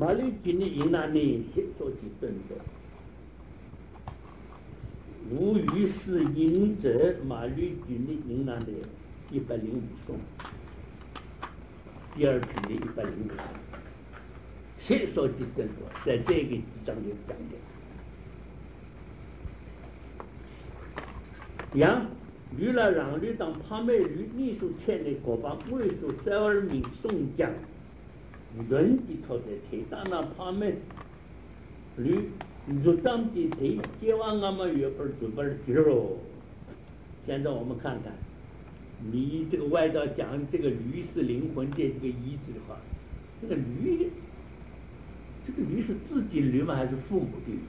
马律军的营那里所及顿的，无于是营者马律军的营那的105颂，第二品的105，所及顿多，在这个章里讲的。杨吕了让吕当帕梅吕秘书前的国邦卫书12名宋将轮的头的铁当那帕梅吕就当的铁接完俺们月本准备的肉。现在我们看看你这个外道讲这个驴是灵魂的这个意思的话，这个驴是自己的驴吗？还是父母的驴？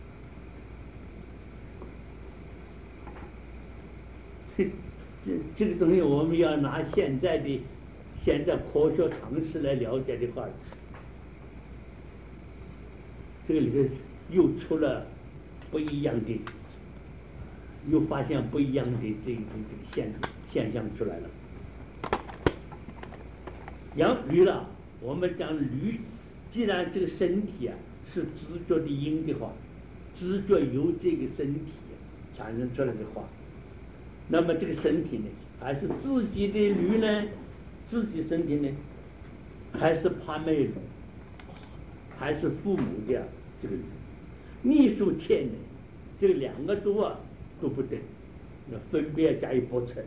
这个东西我们要拿现在科学常识来了解的话，这个里头又出了不一样的，又发现不一样的这个现象出来了。养驴了，我们讲驴，既然这个身体是知觉的因的话，知觉由这个身体产生出来的话，那么这个身体呢，还是自己的驴呢？自己身体呢，还是帕梅驴，还是父母的这个驴？秘书欠呢，这两个都不对，那分别加以驳斥。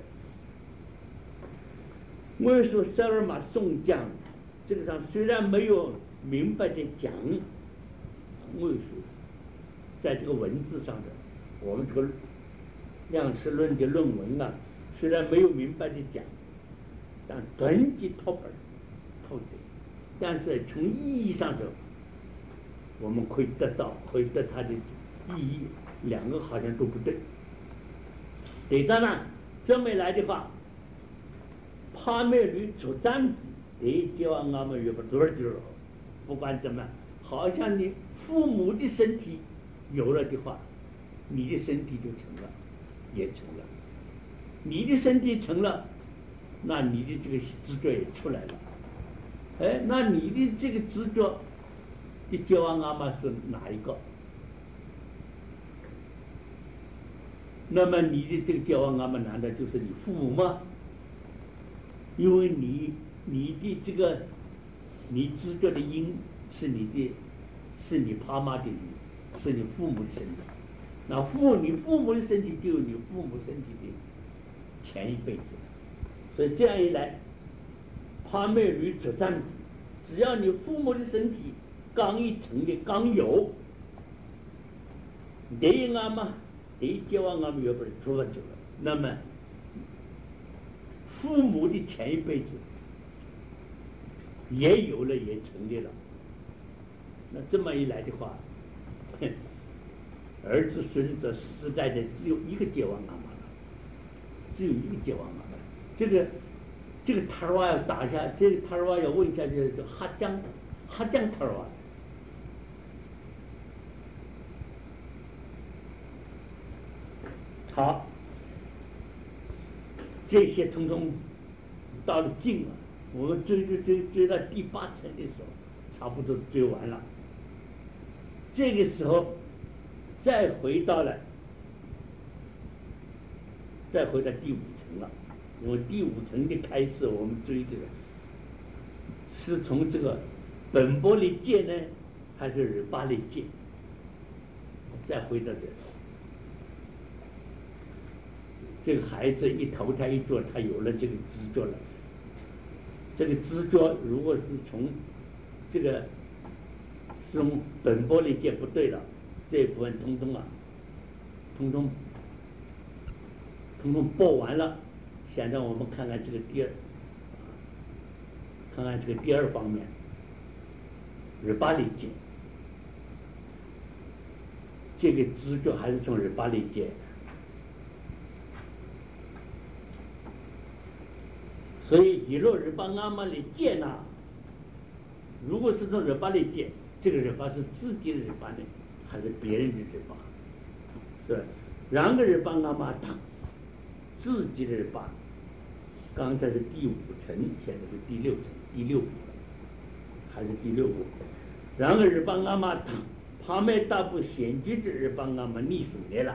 我说12马宋将，这个上虽然没有明白的讲，我说在这个文字上的，我们这个量词论的论文虽然没有明白的讲，但短记透对，但是从意义上头，我们可以得它的意义，两个好像都不对。对，当然这么来的话，帕梅吕出战子得叫俺们也不多少，不管怎么，好像你父母的身体有了的话，你的身体就成了，也成了。你的身体成了，那你的这个知觉也出来了。那你的这个知觉的叫俺们是哪一个？那么你的这个叫俺们难道就是你父母吗？因为你的这个你知觉的因是你爸妈的因，是你父母的身体。那你父母的身体就有你父母身体的前一辈子，所以这样一来，帕梅吕出战子，只要你父母的身体刚一成的刚有，得俺们得叫俺们原本做了，那么父母的前一辈子也有了，也成立了。那这么一来的话，儿子孙子世代的只有一个接王妈妈了，只有一个接王妈妈。这个塔瓦要打下，这个塔瓦要问一下，就是哈江塔瓦。好，这些通通到了尽了，我们追到第8层的时候，差不多追完了。这个时候再回到第5层了，因为第5层的开始，我们追这个是从这个本波利界呢，还是日巴利界？再回到这里。这个孩子一投胎一做，他有了这个知觉了。这个知觉如果是从这个从本波利界不对了，这一部分通通播完了。现在我们看看这个第二方面，日巴利界，这个知觉还是从日巴利界。所以以若日巴阿玛里界呢，如果是从日巴里界，这个日巴是自己的日巴呢，还是别人的日巴？对，两个日巴阿玛塔，自己的日巴，刚才是第5层，现在是第6层，第6步，还是第6步？ 然后日本阿妈旁边大部显居之日本阿妈逆数来了。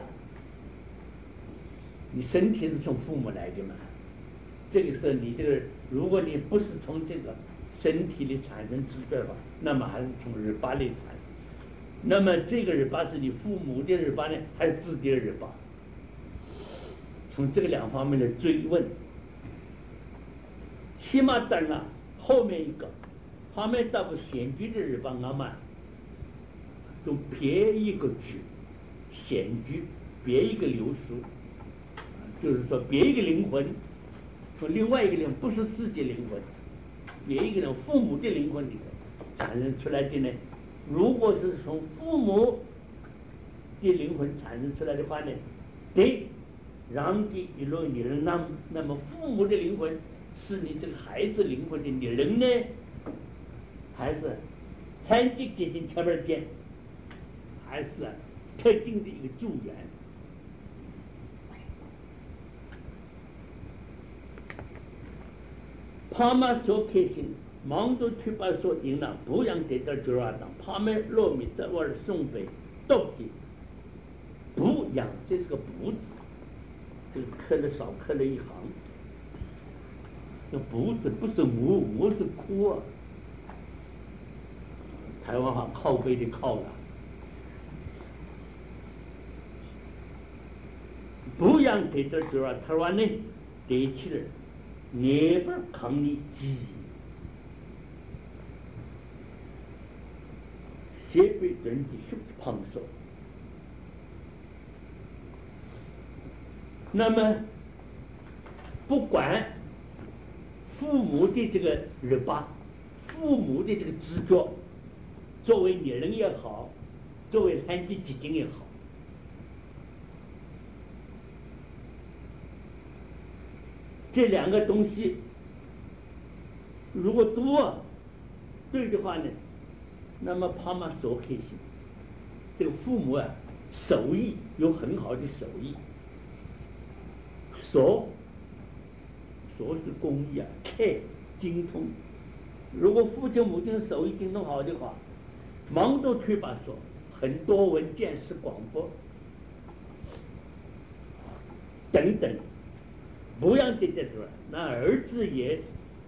你身体是从父母来的嘛？这个时候你这个，如果你不是从这个身体里产生知觉的话，那么还是从日巴里产生。那么这个日巴是你父母的日巴呢，还是自己的日巴？从这个两方面的追问。起码等了后面一个，旁边大部显居的日巴阿妈，都别一个居，显居别一个流苏。就是说别一个灵魂从另外一个灵魂，不是自己灵魂，别一个人父母的灵魂里头产生出来的呢，如果是从父母的灵魂产生出来的话呢，对让的一路女人，那么父母的灵魂是你这个孩子灵魂的女人呢，还是很接近前面见，还是特定的一个助缘？帕玛所开心，忙都去把所赢了，不让得到九二当，帕玛糯米在我的送北到底不养，这是个不字，这个刻了少刻了一行，这不字不是母是哭啊，台湾话靠背的靠了，不让得到九二，台湾呢得起了。你不抗你急，协备人的去碰手。那么，不管父母的这个日巴，父母的这个执着，作为女人也好，作为残疾基金也好。这两个东西如果多对的话呢，那么帕玛所开心，这个父母啊手艺有很好的手艺，所是工艺啊，开精通。如果父亲母亲手艺精通好的话，忙都去把所很多闻见识广博等等。不让得出来，那儿子也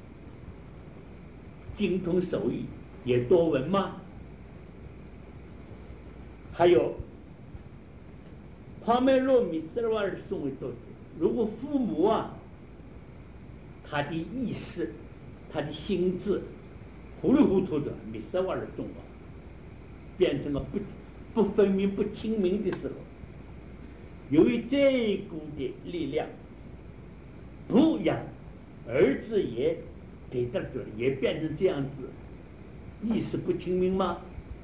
精通手艺，也多闻吗？还有，旁边若米斯瓦尔送为多，如果父母啊，他的意识、他的心智糊里糊涂的，米斯瓦尔送啊，变成了不分明、不清明的时候，由于这一股的力量。不养儿子也给到这也变成这样子，意识不清明吗？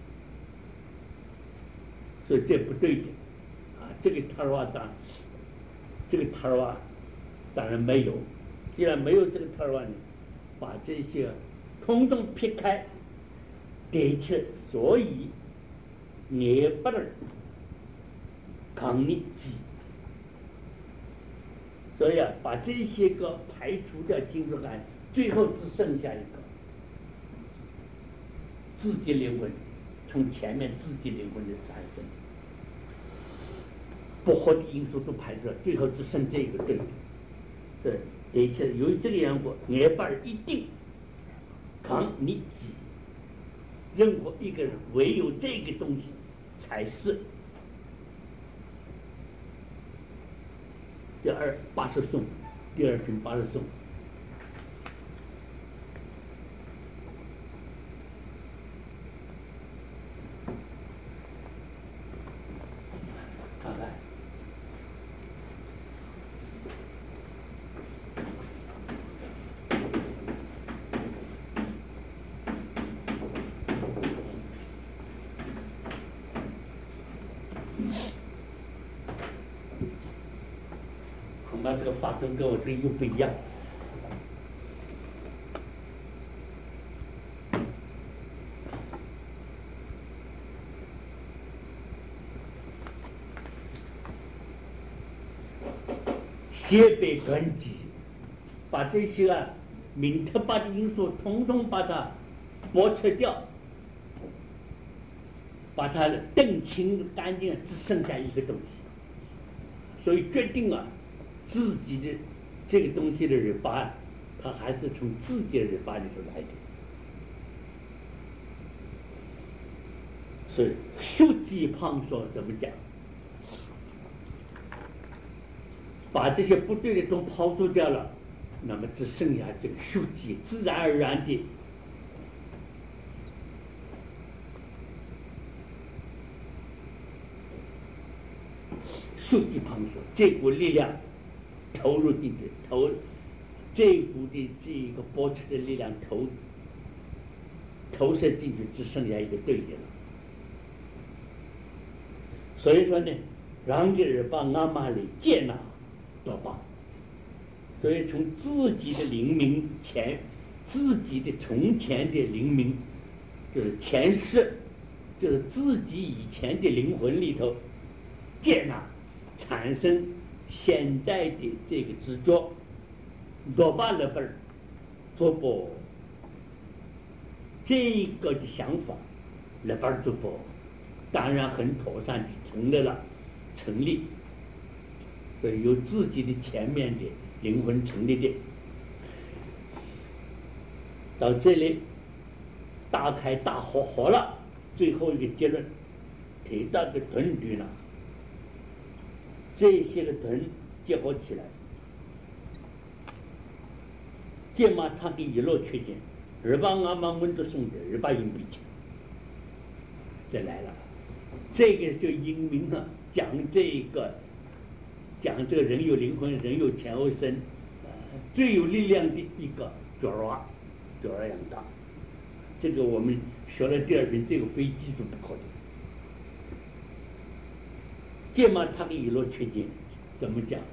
所以这不对的啊！这个塔尔瓦当然没有。既然没有这个塔尔瓦呢，把这些通通撇开，的确，所以也不能抗逆己。所以啊，把这些个排除掉精神感，最后只剩下一个自己灵魂，从前面自己灵魂的产生，不好的因素都排除了，最后只剩这个对的。对，的确，由于这个缘故，眼巴一定抗逆己。任何一个人，唯有这个东西才是。这80颂，第二品80颂。看看，恐怕这个法跟我这个又不一样。协备团结，把这些啊明特巴的因素统统把它剥除掉， 把它澄清干净，只剩下一个东西，所以决定了自己的这个东西的日巴，它还是从自己的日巴里头来的。所以血迹旁说怎么讲？把这些不对的都抛除掉了，那么只剩下这个血迹，自然而然的血迹旁说，这股力量投入进去，这股的这一个波车的力量投射进去，只剩下一个对的了。所以说呢，让给人把阿玛里接纳多巴，所以从自己的灵明自己的从前的灵明，就是前世，就是自己以前的灵魂里头接纳，产生现在的这个执着，多巴那边做不这个的想法，那边做不。当然很妥善的成立，所以由自己的前面的灵魂成立的。到这里大开大合了，最后一个结论提到的屯律呢，这些个屯结合起来，这么它的一路缺点，日巴阿玛温度送的日巴因比起这来了。这个就英明啊，讲这个人有灵魂，人有前后身，最有力量的一个角儿养大。这个我们学了第二遍，这个非记住不可的。这么他的一路缺点怎么讲？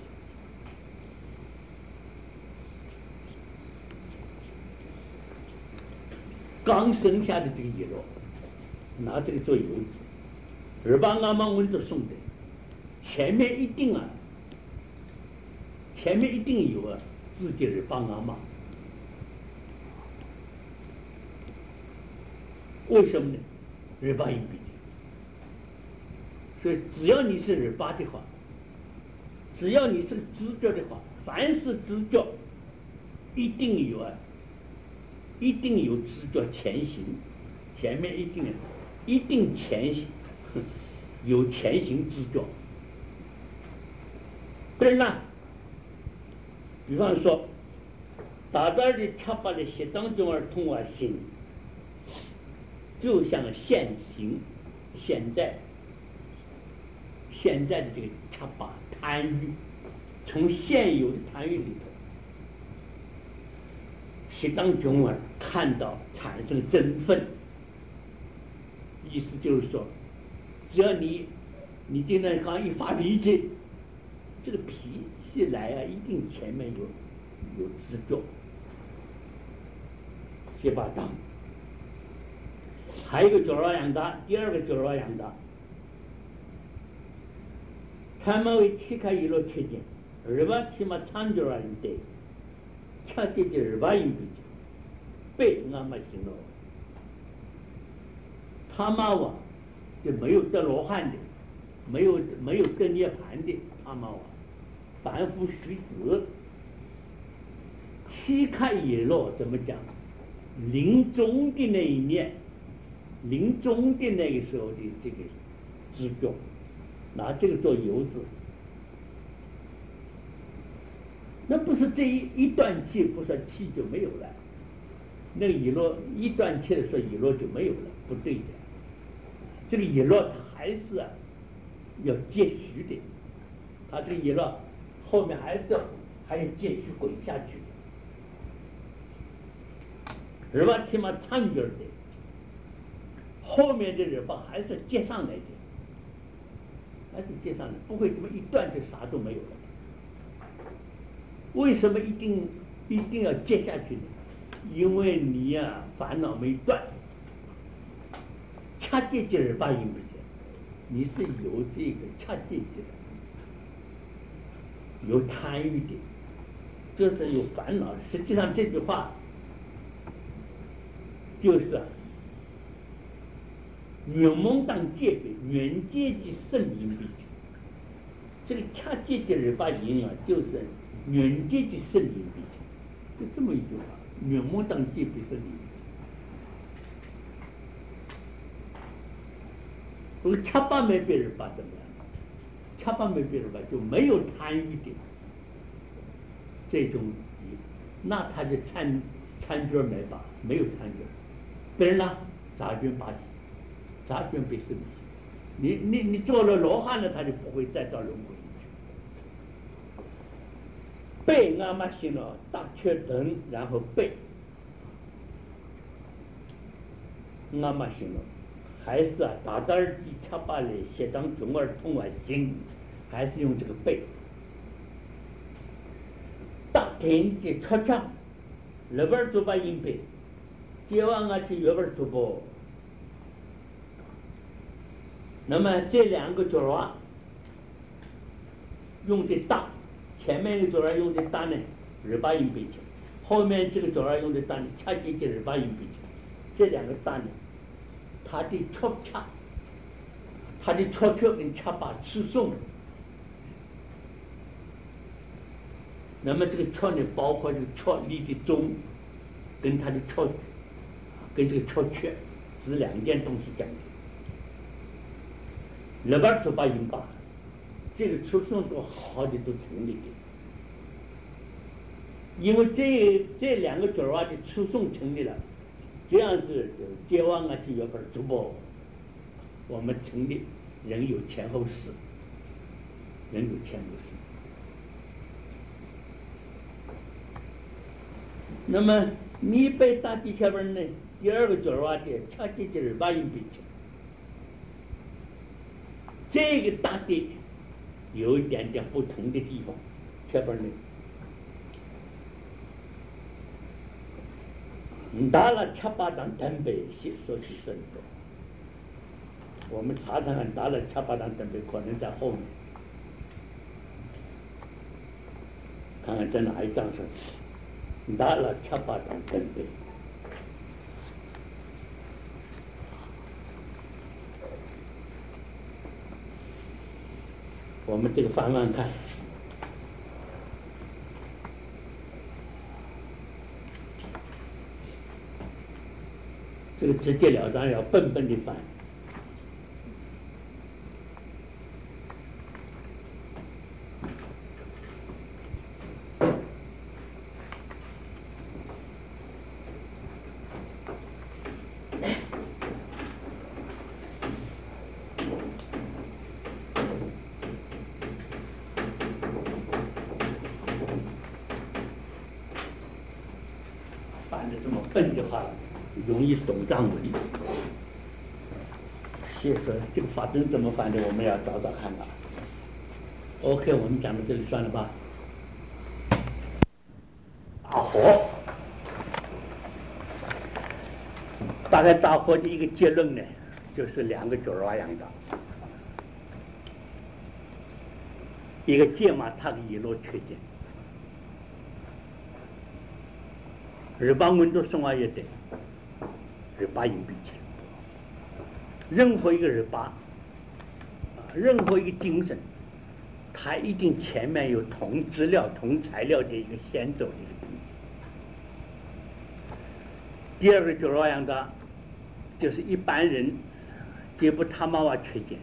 刚生下的这个一路，拿这个做游子。日巴阿玛温度送的，前面一定有自己的日巴阿玛。为什么呢？日巴因比的，所以只要你是日巴的话，只要你是知觉的话，凡是知觉，一定有知觉前行，前面一定前行。有前行之觉，不然呢？比方说，大家的七八的习当中而通而行，就像现在的这个七八贪欲，从现有的贪欲里头，习当中而看到产生振奋，意思就是说。只要你今天刚一发脾气，这个脾气来啊，一定前面有执着，先把当。还有一个角儿养大，第二个角儿养大，他们为七开一路缺点，日巴起码长角儿对，恰接近日巴因比被俺们行了，他妈哇。就没有得罗汉的，没有得涅盘的，阿玛瓦凡夫虚子，七开一落怎么讲？临终的那一年，临终的那个时候的这个知觉，拿这个做游子，那不是这一断气，不说气就没有了，那个一落一断气的时候，一落就没有了，不对的。这个一落它还是要接续的，它这个一落后面还要继续滚下去的，日巴起码长久的，后面的日巴还是接上来的，不会这么一断就啥都没有了。为什么一定要接下去呢？因为你呀烦恼没断。恰接近日巴因不见，你是有这个恰接近的，有贪欲的，就是有烦恼。实际上这句话就是原蒙当戒备，原阶级圣灵比丘。这个恰阶级日巴音啊，就是原阶级圣灵比丘，就这么一句话，原蒙当戒备圣灵。这个恰巴没被日巴怎么样？恰巴没被日巴就没有参与的这种，那他就参决没吧，没有参决。别人呢，杂军八级，杂军被圣灵。你做了罗汉了，他就不会再到轮回去。背阿玛西诺大缺等，然后背阿玛西诺。还是啊，达达尔基恰巴里写当中儿通外经，还是用这个背。大天的出场，日本做把音背，接完啊去日本做不。那么这两个角啊，用的大，前面一个角儿用的大呢，日巴音背去，后面这个角儿用的大呢，恰接近日巴音背去，这两个大呢。他的撮恰，他的撮却跟恰巴吃送，那么这个撮呢，包括这个撮力的中，跟他的撮，跟这个撮却是两件东西讲的。日本出把音吧，这个出送都好好的都成立的，因为这两个角儿的出送成立了。这样子接望啊，去日本逐步，我们成立人有前后世，人有前后世。那么你被大地下边呢，第二个角儿的恰接近日巴音比丘，这个大地有一点点不同的地方，下边呢。达了恰巴当等北说起甚多，我们查查看达了恰巴当等北可能在后面，看看在哪一章上。达了恰巴当等北，我们这个翻翻看。这个直截了当要笨笨的翻。翻的这么笨的话，容易懂藏文。所以说这个法真怎么翻的，我们要找找看吧。OK， 我们讲到这里算了吧。大火，大概大火的一个结论呢，就是两个角儿样的，一个芥玛他的一路缺点。日巴文都生活也得，日巴音比起任何一个日巴，任何一个精神，它一定前面有同资料、同材料的一个先走的一个东西。第二个就是那样的，就是一般人皆不他妈哇缺见，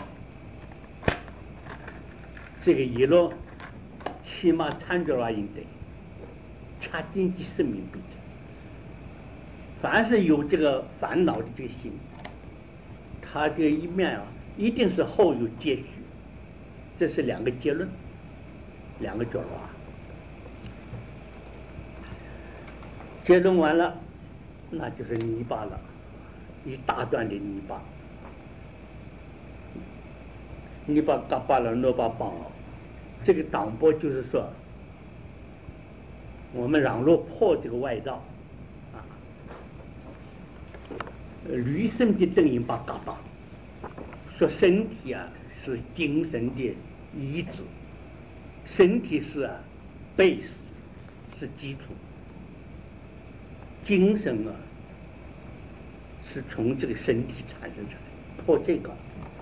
这个一路起码参照了应对。他经济生命比的，凡是有这个烦恼的这个心，他这一面啊，一定是后有结局，这是两个结论，两个角啊。结论完了，那就是泥巴了，一大段的泥巴，泥巴嘎巴了，诺巴邦了，这个党波就是说。我们让落破这个外道啊，驴身的正音把嘎巴，说身体啊是精神的医治，身体是啊 base 是基础，精神啊是从这个身体产生出来， 破这个，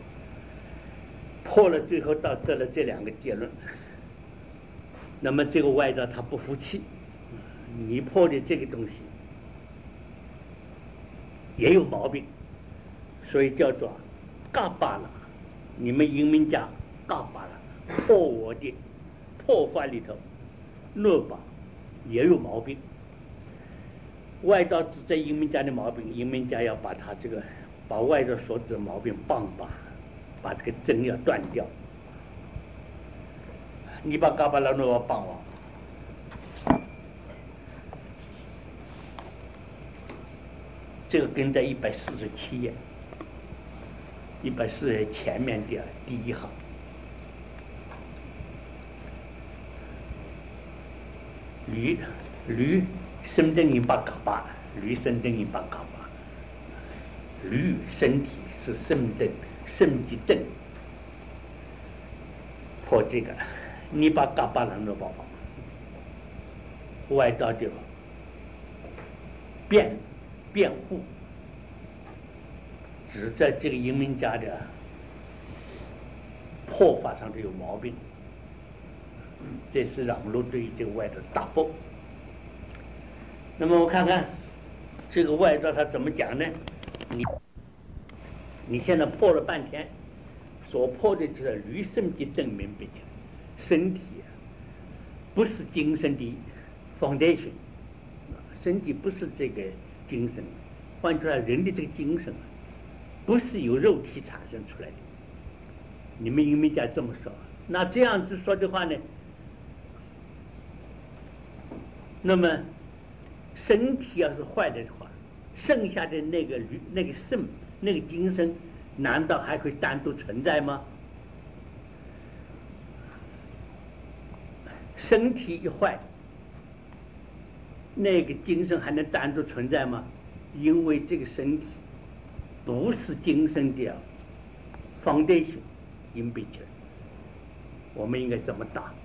破了，最后得了这两个结论。那么这个外道他不服气，你破的这个东西也有毛病，所以叫做嘎巴了。你们英文讲嘎巴了，破我的破坏里头，那把也有毛病。外道指责英文家的毛病，英文家要把他这个把外道所指的毛病棒拔，把这个针要断掉。你把嘎巴拉诺棒王，这个跟在147页，140页前面的第一行。驴生等于把嘎巴，驴生等于把嘎巴，驴身体是生级等，破这个。你把嘎巴人的宝宝外道的辩护，指责这个英文家的破法上的有毛病，这是让路对这个外道答复。那么我看看这个外道他怎么讲呢？你现在破了半天，所破的是驴身体证明不讲。身体不是精神的 foundation， 身体不是这个精神，换句话说，人的这个精神不是由肉体产生出来的。你们英文家这么说，那这样子说的话呢，那么身体要是坏了的话，剩下的那个肾那个精神，难道还会单独存在吗？身体一坏，那个精神还能单独存在吗？因为这个身体不是精神的 foundation in picture， 我们应该怎么打？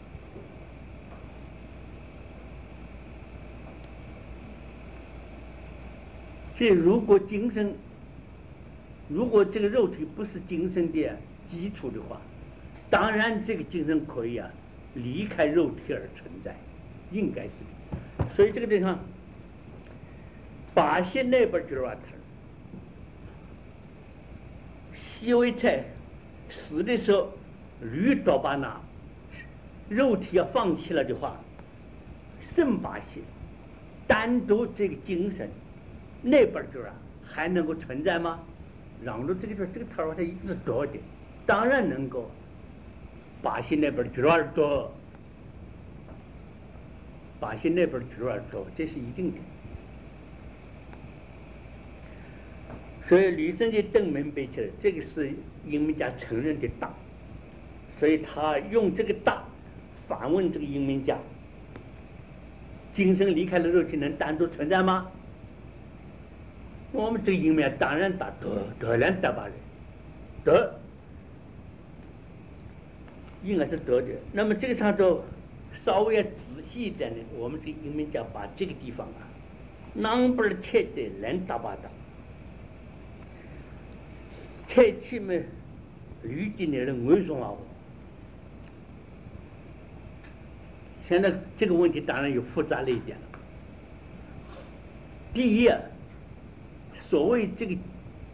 所以如果这个肉体不是精神的基础的话，当然这个精神可以离开肉体而存在，应该是的。所以这个地方，巴西那边就是话，西维在死的时候，驴多巴纳肉体要放弃了的话，圣巴西单独这个精神那边就是还能够存在吗？然后这个头它一直多的，当然能够。巴西那边主要多，巴西那边主要多，这是一定的。所以吕生的正门背起来，这个是英文家承认的大，所以他用这个大反问这个英文家：精神离开了肉体能单独存在吗？我们这个英文当然答得两答吧人，得。应该是得的。那么这个上头稍微要仔细一点呢，我们这个英文家把这个地方number 切的人打巴打，切起么驴的人为什么？现在这个问题当然有复杂了一点了。第一，所谓这个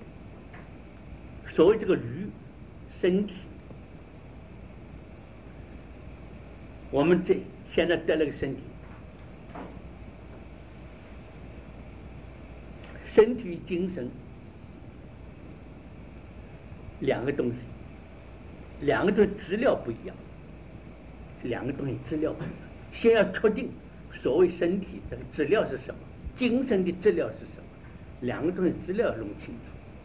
驴身体。我们现在得了个身体，身体与精神两个东西，两个东西质料不一样，两个东西质料不一样。先要确定所谓身体这个质料是什么，精神的质料是什么，两个东西质料要弄清楚。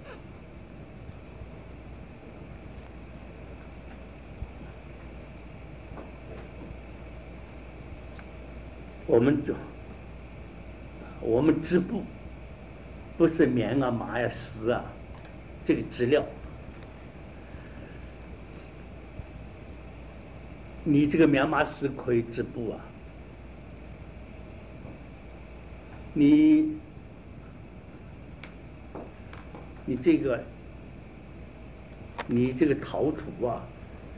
我们织布不是棉麻丝这个质料，你这个棉麻丝可以织布你这个你这个陶土啊，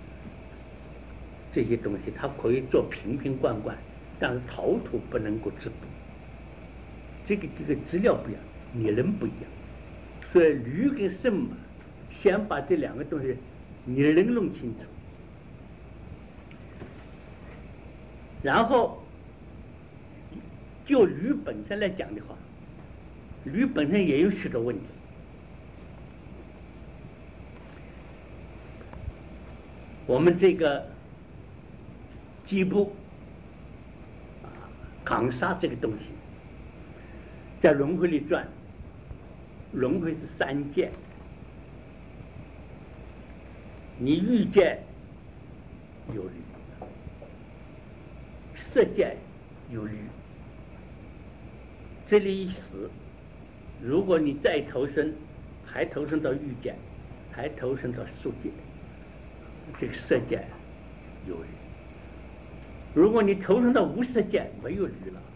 这些东西它可以做瓶瓶罐罐，但是陶土不能够制毒。这个质料不一样，拟人不一样，所以铝跟砷嘛，先把这两个东西拟人弄清楚，然后就铝本身来讲的话，铝本身也有许多问题。我们这个基部港砂这个东西，在轮回里转，轮回是三界，你欲界有铝，色界有铝，这里一死，如果你再投生，还投生到欲界，还投生到宿界，这个色界有铝。如果你投生到无色界，没有铝了。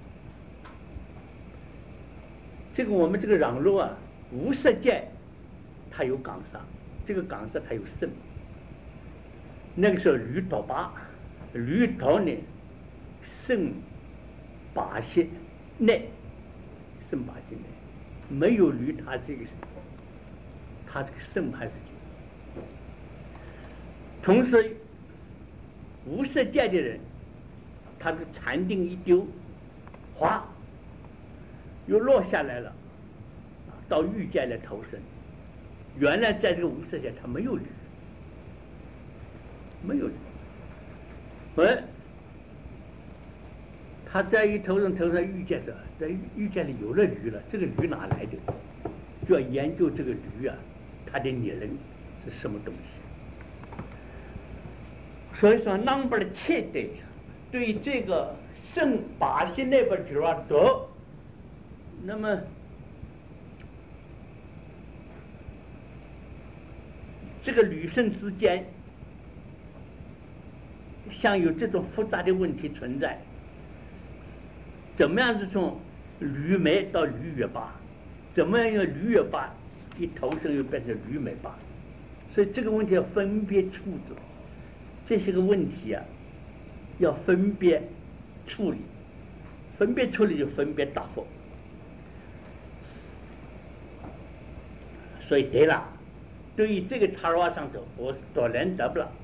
这个我们这个壤路啊，无色界它有港砂，这个港砂它有砷。那个时候铝多八，铝多呢，砷八些内，砷八些内，没有铝，它这个砷还是有。同时，无色界的人，他的禅定一丢，哗，又落下来了，到欲界来投生。原来在这个无色界，他没有铝，没有铝。他再一投生欲界时，在欲界里有了铝了，这个铝哪来的？就要研究这个铝啊，它的拟人是什么东西。所以说，number 的切的对这个砷八些那边就要得，那么这个铝砷之间，像有这种复杂的问题存在，怎么样子从铝镁到铝月八，怎么样用铝月八一投生又变成铝镁八，所以这个问题要分别处置。这些个问题啊，要分别处理，分别处理就分别答复。所以对了，对于这个塔瓦上头，我多难得不了。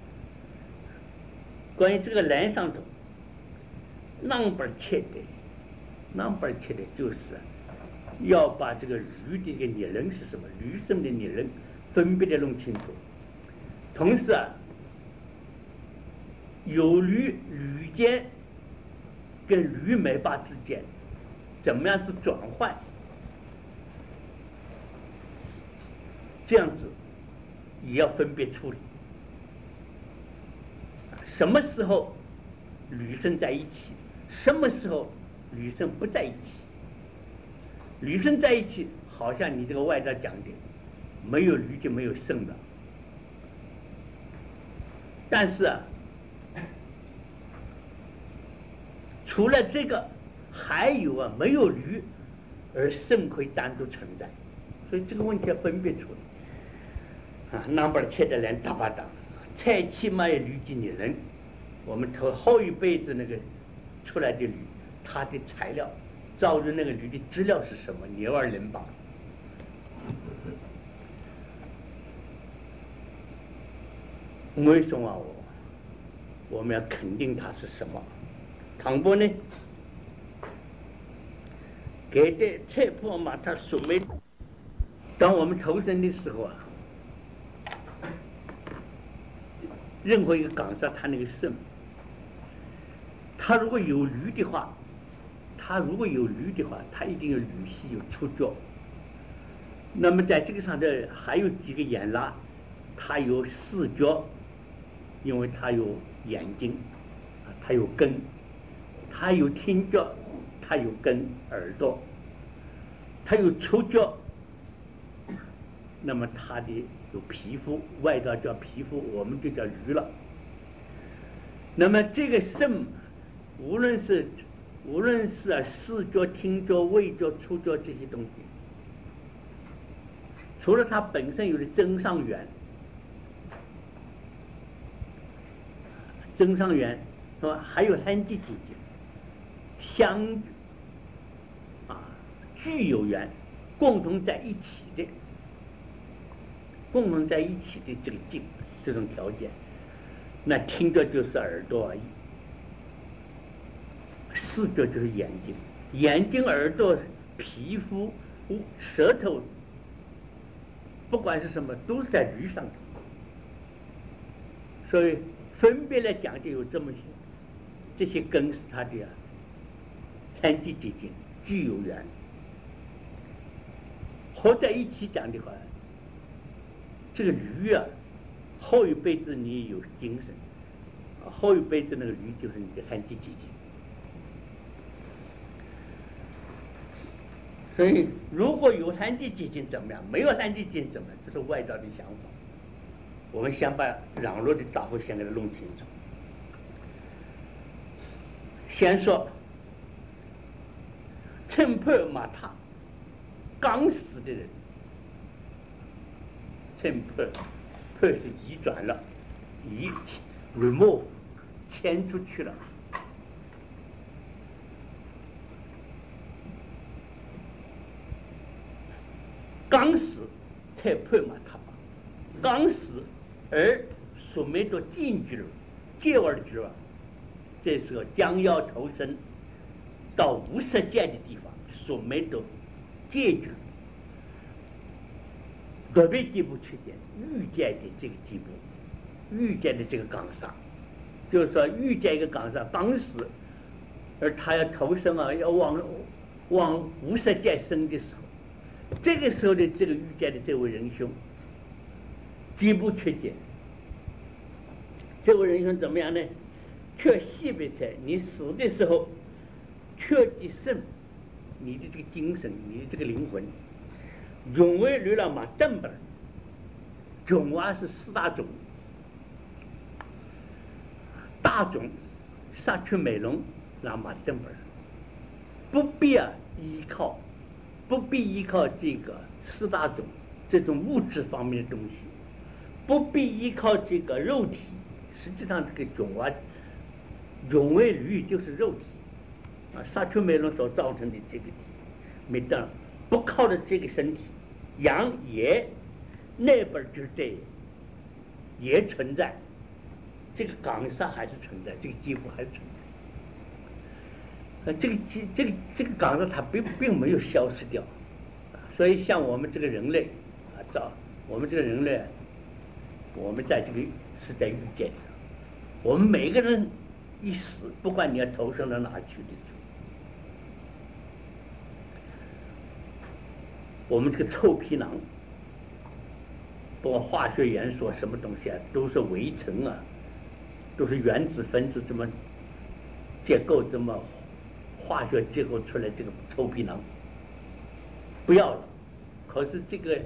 关于这个蓝上头，number 切的就是要把这个铝的一个拟人是什么，铝砷的拟人分别的弄清楚，同时啊。有铝间跟铝镁八之间怎么样子转换，这样子也要分别处理。什么时候铝砷在一起，什么时候铝砷不在一起？铝砷在一起，好像你这个外道讲的，没有铝就没有砷了。但是啊，除了这个，还有啊，没有铝而砷可以单独存在，所以这个问题要分别处理。number 切的人大把档，再起码有铝基拟人，我们头后一辈子那个出来的铝，它的材料，造成那个铝的质料是什么？牛二人吧。为什么我们要肯定它是什么？唐波呢？给的菜谱嘛，它说明，当我们投生的时候啊，任何一个港砂，它那个砷，它如果有铝的话，它一定有铝系有触角。那么在这个上头还有几个眼拉，它有视觉，因为它有眼睛，它有根。它有听觉，它有根耳朵，它有触觉，那么它的有皮肤，外道叫皮肤，我们就叫铝了。那么这个砷，无论是视觉、听觉、味觉、触觉这些东西，除了它本身有的增上缘， 增上缘是吧？还有三界结晶，相具有缘，共同在一起的这个境，这种条件，那听着就是耳朵而已，视觉就是眼睛，眼睛、耳朵、皮肤、舌头，不管是什么，都是在驴上的。所以分别来讲，就有这么些，这些根是它的三界结晶，具有缘。合在一起讲的话，这个驴后一辈子你有精神，后一辈子那个驴就是你的三界结晶。所以如果有三界结晶怎么样？没有三界结晶怎么样？这是外道的想法。我们先把攘弱的道理先给它弄清楚。先说趁破马踏刚死的人，趁破是移转了，remove 迁出去了。刚死才破马踏，刚死而所没到进去了，戒玩局了，这时候将要投身到无色界的地方，所没到戒局，特别地步去见欲界的这个地步，欲界的这个岗上，就是说欲界一个岗上刚死，而他要投身要往无色界生的时候，这个时候的这个欲界的这位仁兄，极不缺见。这位仁兄怎么样呢？却细别在你死的时候，却的肾，你的这个精神，你的这个灵魂，永为驴了马正本，种是四大种，大种杀去美容，拉马正本，不必依靠这个四大种这种物质方面的东西，不必依靠这个肉体。实际上这个永为驴就是肉体杀去美容所造成的这个体，没当不靠着这个身体，阳也那边就是这也存在，这个岗上还是存在，这个肌肤还是存在，这个岗上它并没有消失掉。所以像我们这个人类我们这个人类，我们在这个是在欲界的，我们每个人一死，不管你要投生到哪去的，我们这个臭皮囊，不管化学元素什么东西都是围城都是原子分子这么结构，这么化学结构出来这个臭皮囊不要了，可是这个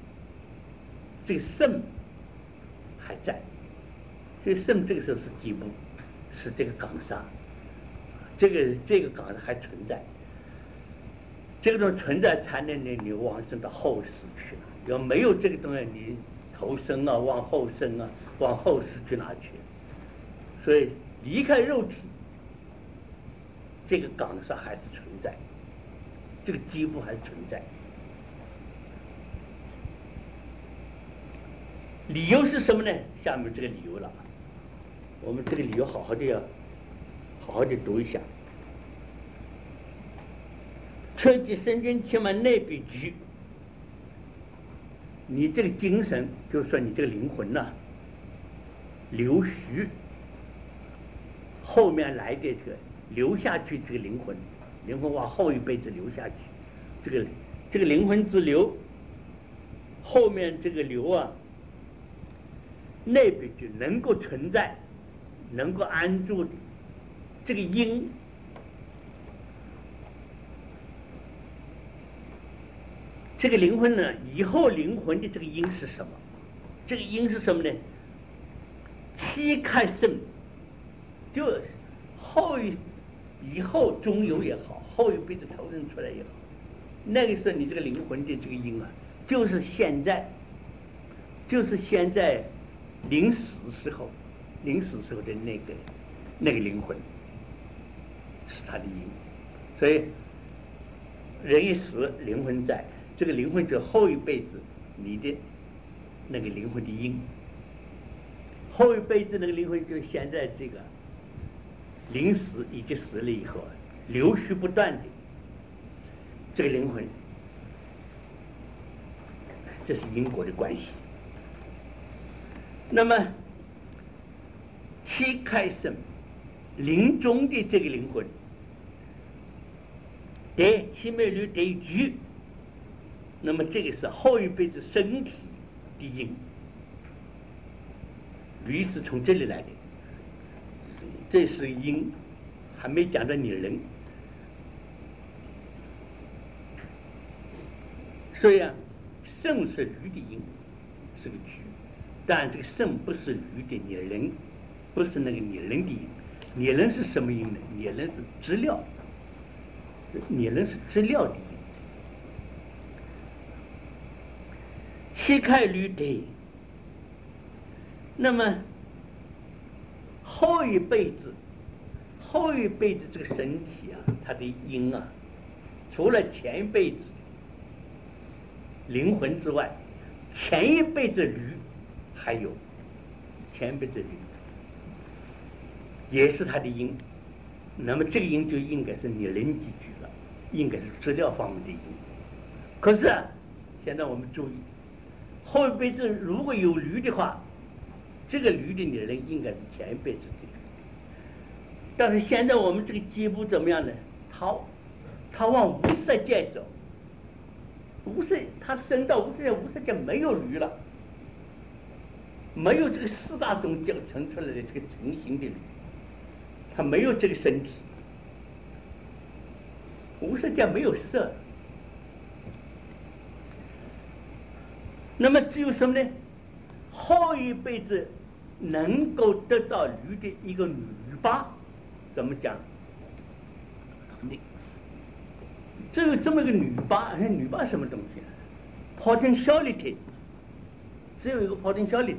肾还在，这个肾这个时候是底部，是这个岗上，这个岗上还存在，这种存在才能你往生到后世去了。要没有这个东西，你投生往后生往后世去哪去？所以离开肉体，这个岗上还是存在，这个肌肤还是存在。理由是什么呢？下面这个理由了，我们这个理由好好的读一下。彻底生根起码内比局，你这个精神，就是说你这个灵魂留许后面来的这个留下去，这个灵魂往后一辈子留下去，这个灵魂之流，后面这个流内比局能够存在，能够安住的这个因，这个灵魂呢，以后灵魂的这个因是什么？这个因是什么呢？期看生，就是以后中有也好，后一辈子投生出来也好，那个时候你这个灵魂的这个因就是现在临死时候临死时候的那个灵魂是他的因，所以人一死，灵魂在，这个灵魂就后一辈子你的那个灵魂的因，后一辈子那个灵魂就现在这个临死以及死了以后流续不断的这个灵魂，这是因果的关系。那么七开生临终的这个灵魂对七美律对局，那么这个是后一辈子身体的因，驴是从这里来的，这是因，还没讲到你人。所以啊，肾是驴的因，是个局，但这个肾不是驴的拟人，不是那个拟人的因。拟人是什么因呢？拟人是知料，拟人是知料的因。七开驴的，那么后一辈子这个身体啊，它的因啊，除了前一辈子灵魂之外，前一辈子驴还有，前一辈子驴也是它的因，那么这个因就应该是你人几句了，应该是资料方面的因。可是啊，现在我们注意，后一辈子如果有驴的话，这个驴的你人应该是前一辈子的。但是现在我们这个阶步怎么样呢？他往无色界走，他升到无色界没有驴了，没有这个四大种教成出来的这个成型的驴，他没有这个身体，无色界没有色，那么只有什么呢？后一辈子能够得到驴的一个女八，怎么讲？只有这么个女八，女八什么东西呢？potentiality， 只有一个 potentiality，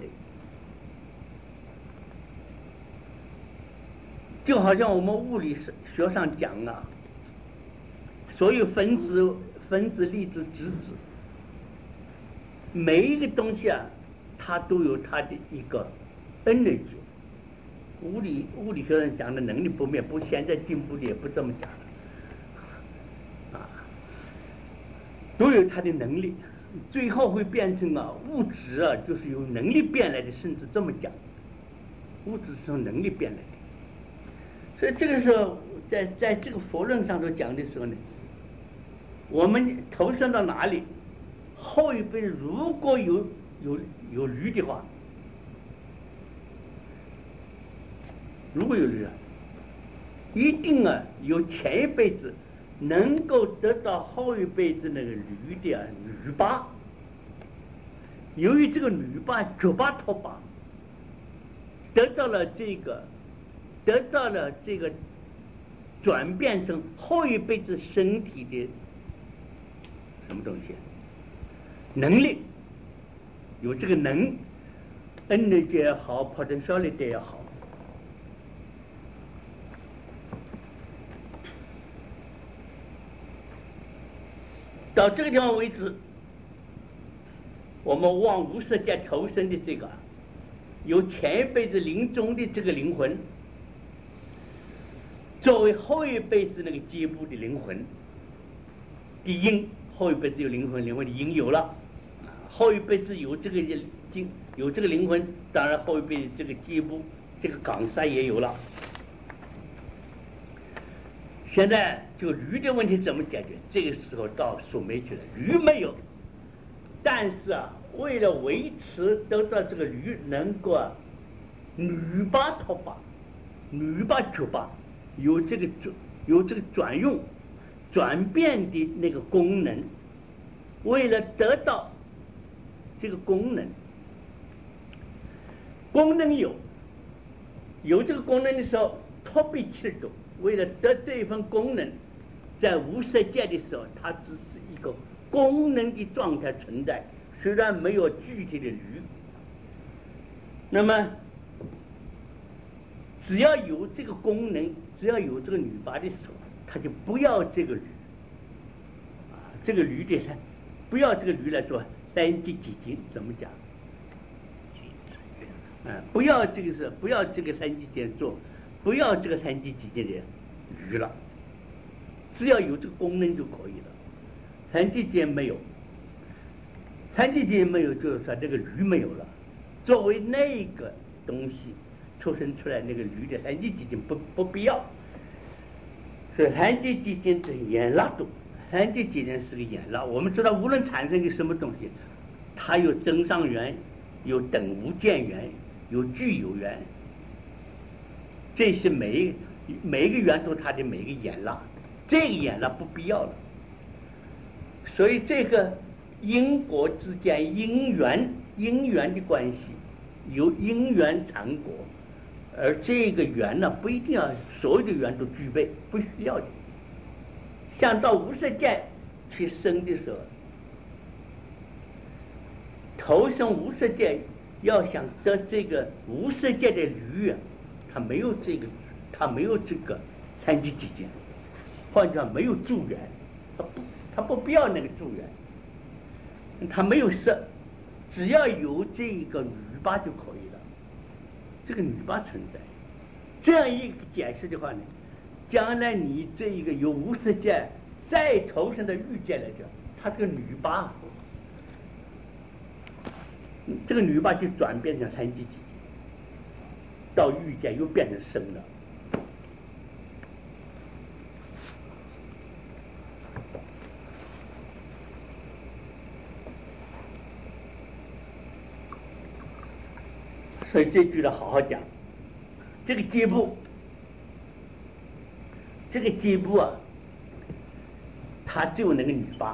就好像我们物理学上讲啊，所有分子、粒子、质子，每一个东西啊，它都有它的一个 energy。物理学上讲的能力不变，不现在进步的也不这么讲了啊，都有它的能力，最后会变成啊物质啊，就是由能力变来的，甚至这么讲，物质是从能力变来的。所以这个时候，在这个佛论上头讲的时候呢，我们投身到哪里？后一辈如果有驴的话，如果有驴啊，一定啊有前一辈子能够得到后一辈子那个驴的女八。由于这个女八九八托八得到了这个转变成后一辈子身体的什么东西？能力，有这个能 ，energy 也好 ，potentiality 也好。到这个地方为止，我们往无色界投身的这个，有前一辈子临终的这个灵魂，作为后一辈子那个阶步的灵魂的因，后一辈子有灵魂的因有了，后一辈子有这个灵魂，当然后一辈子这个阶步这个港塞也有了。现在就驴的问题怎么解决？这个时候到属梅去了，驴没有，但是啊，为了维持得到这个驴能够女八托八、女八九八有这个转用、转变的那个功能，为了得到这个功能有这个功能的时候，托比七度。为了得这一份功能，在无色界的时候，它只是一个功能的状态存在，虽然没有具体的驴。那么只要有这个功能，只要有这个女拔的时候，他就不要这个驴这个驴的不要这个驴来做三级几斤，怎么讲？不要这个不要这个三级间做，不要这个三级几斤的驴了，只要有这个功能就可以了。三级间没有，三级间没有，就是说这个驴没有了。作为那个东西出生出来那个驴的三级几斤不必要，所以三级几斤是眼蜡度，三级几斤是个眼蜡。我们知道，无论产生一个什么东西，它有增上缘，有等无间缘，有具有缘，这些每一个缘都它的每一个眼蜡，这个眼蜡不必要了。所以这个因果之间因缘的关系，有因缘产果，而这个缘呢，不一定要所有的缘都具备，不需要的。像到无色界去生的时候，投生无色界，要想得这个无色界的驴啊，它没有这个三级几间，换句话没有助缘，他不必要那个助缘，他没有色，只要有这个女巴就可以了。这个女巴存在，这样一个解释的话呢，将来你这一个有无色界再投生的欲界来讲，它这个女巴，这个女巴就转变成三级几，到欲界又变成生了。所以这句呢，好好讲。这个阶部啊，它只有那个女巴，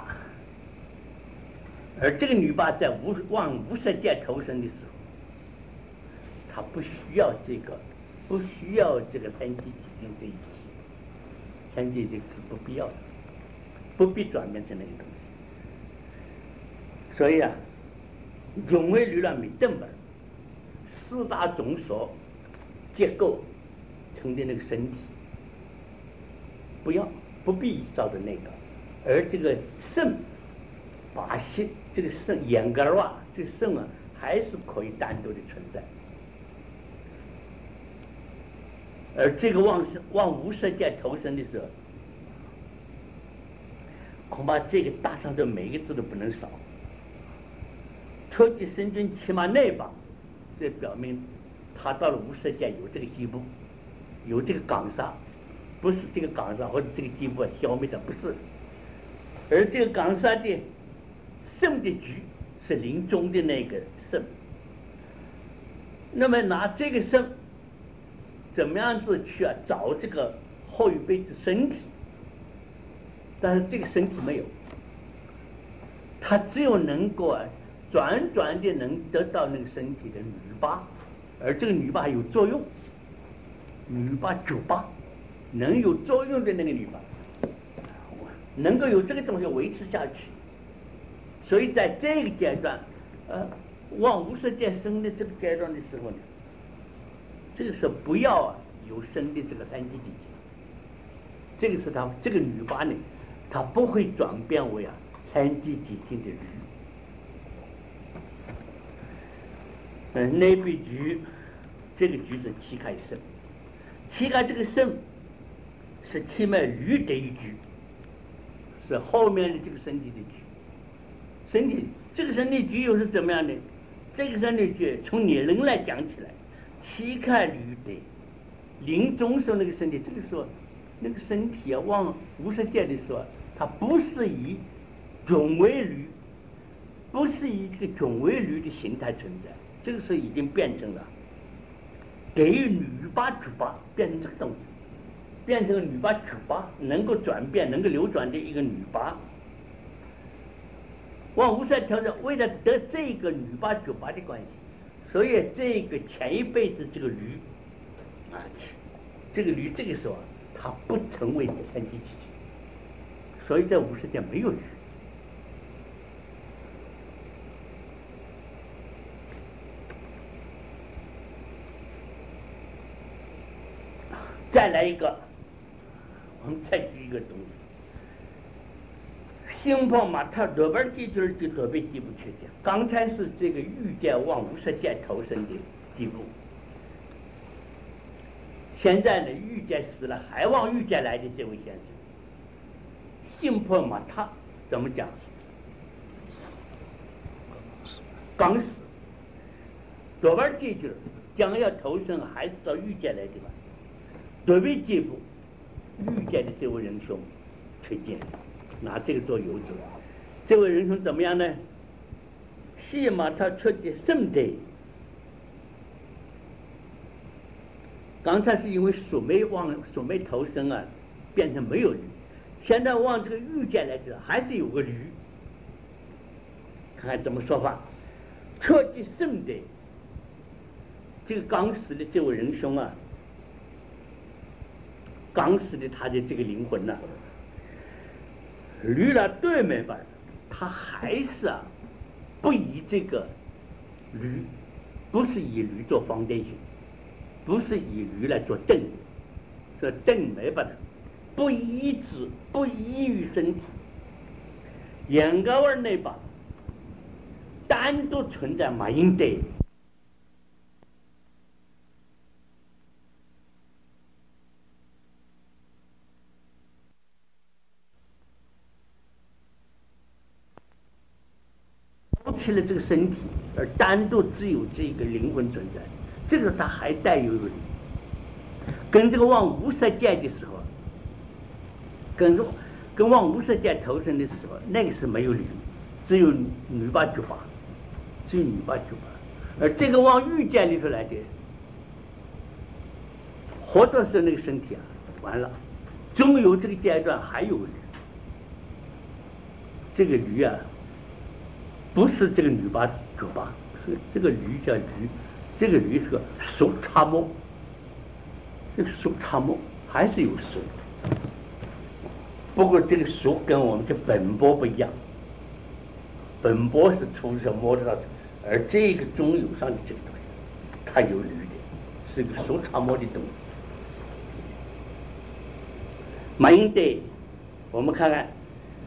而这个女巴在往无色界投生的时候，它不需要这个三级几斤这一起，三级这个是不必要的，不必转变成那个东西。所以啊，永为驴乱米正本。四大种所结构成的那个身体，不必照着那个，而这个肾把心，这个肾眼根儿啊，这个肾啊还是可以单独的存在。而这个往无色界投生的时候，恐怕这个大上头每一个字都不能少。初级生尊起码内把。这表明他到了无色界有这个基部，有这个岗杀，不是这个岗杀或者这个基部消灭的，不是。而这个岗杀的肾的局是临终的那个肾，那么拿这个肾怎么样子去找这个后一辈子身体，但是这个身体没有，他只有能够转的能得到那个身体的女巴，而这个女巴还有作用，女巴九巴能有作用的那个女巴，能够有这个东西维持下去。所以在这个阶段，往无色界生的这个阶段的时候呢，这个时候不要有生的这个三级几斤，这个是他这个女巴呢，它不会转变为三级几斤的驴。内壁局，这个局是七开肾，七开这个肾是七脉驴的一局，是后面的这个身体的局。身体这个身体局又是怎么样的？这个身体局从年龄来讲起来，七开驴的临终时候那个身体，这个时候那个身体往无色界的时候，它不是以种为驴，不是以这个种为驴的形态存在。这个时候已经变成了给予女巴主巴，变成这个东西，变成女巴主巴，能够转变能够流转的一个女巴。往无色调整，为了得这个女巴主巴的关系，所以这个前一辈子这个驴这个驴这个时候它不成为三级几斤，所以在无色界没有驴。 再来一个，我们再举一个东西。心泡嘛，它多半记住就多半记不确定。刚才是这个欲界往无色界投生的记录，现在呢欲界死了还往欲界来的这位先生，心泡嘛，他怎么讲？刚死，多半记住将要投生还是到欲界来的吧？多半记不欲界的这位仁兄推荐。拿这个做由子，这位仁兄怎么样呢？西马他出的圣德，刚才是因为属梅投生啊，变成没有驴，现在往这个欲界来着，还是有个驴。看看怎么说法，出的圣德，这个刚死的这位仁兄啊，刚死的他的这个灵魂呢、驴了对面吧，他还是不以这个驴，不是以驴做方天性，不是以驴来做凳，说凳没把它不依止，不依于身体，严格玩那把单独存在马应得。弃了这个身体，而单独只有这个灵魂存在，这个它还带有一个驴，跟这个往无色界的时候，跟往无色界投生的时候，那个是没有驴，只有女八九八，只有女八九八，而这个往欲界里头来的，活着时那个身体啊，完了，终有这个阶段还有驴，这个驴啊。不是这个女八九八，是这个驴叫驴，这个驴是个属叉木，这个属叉木还是有属，不过这个属跟我们的本波不一样，本波是出生摸得到，而这个中有上的这个东西，它有驴的，是个属叉木的东西。马应得，我们看看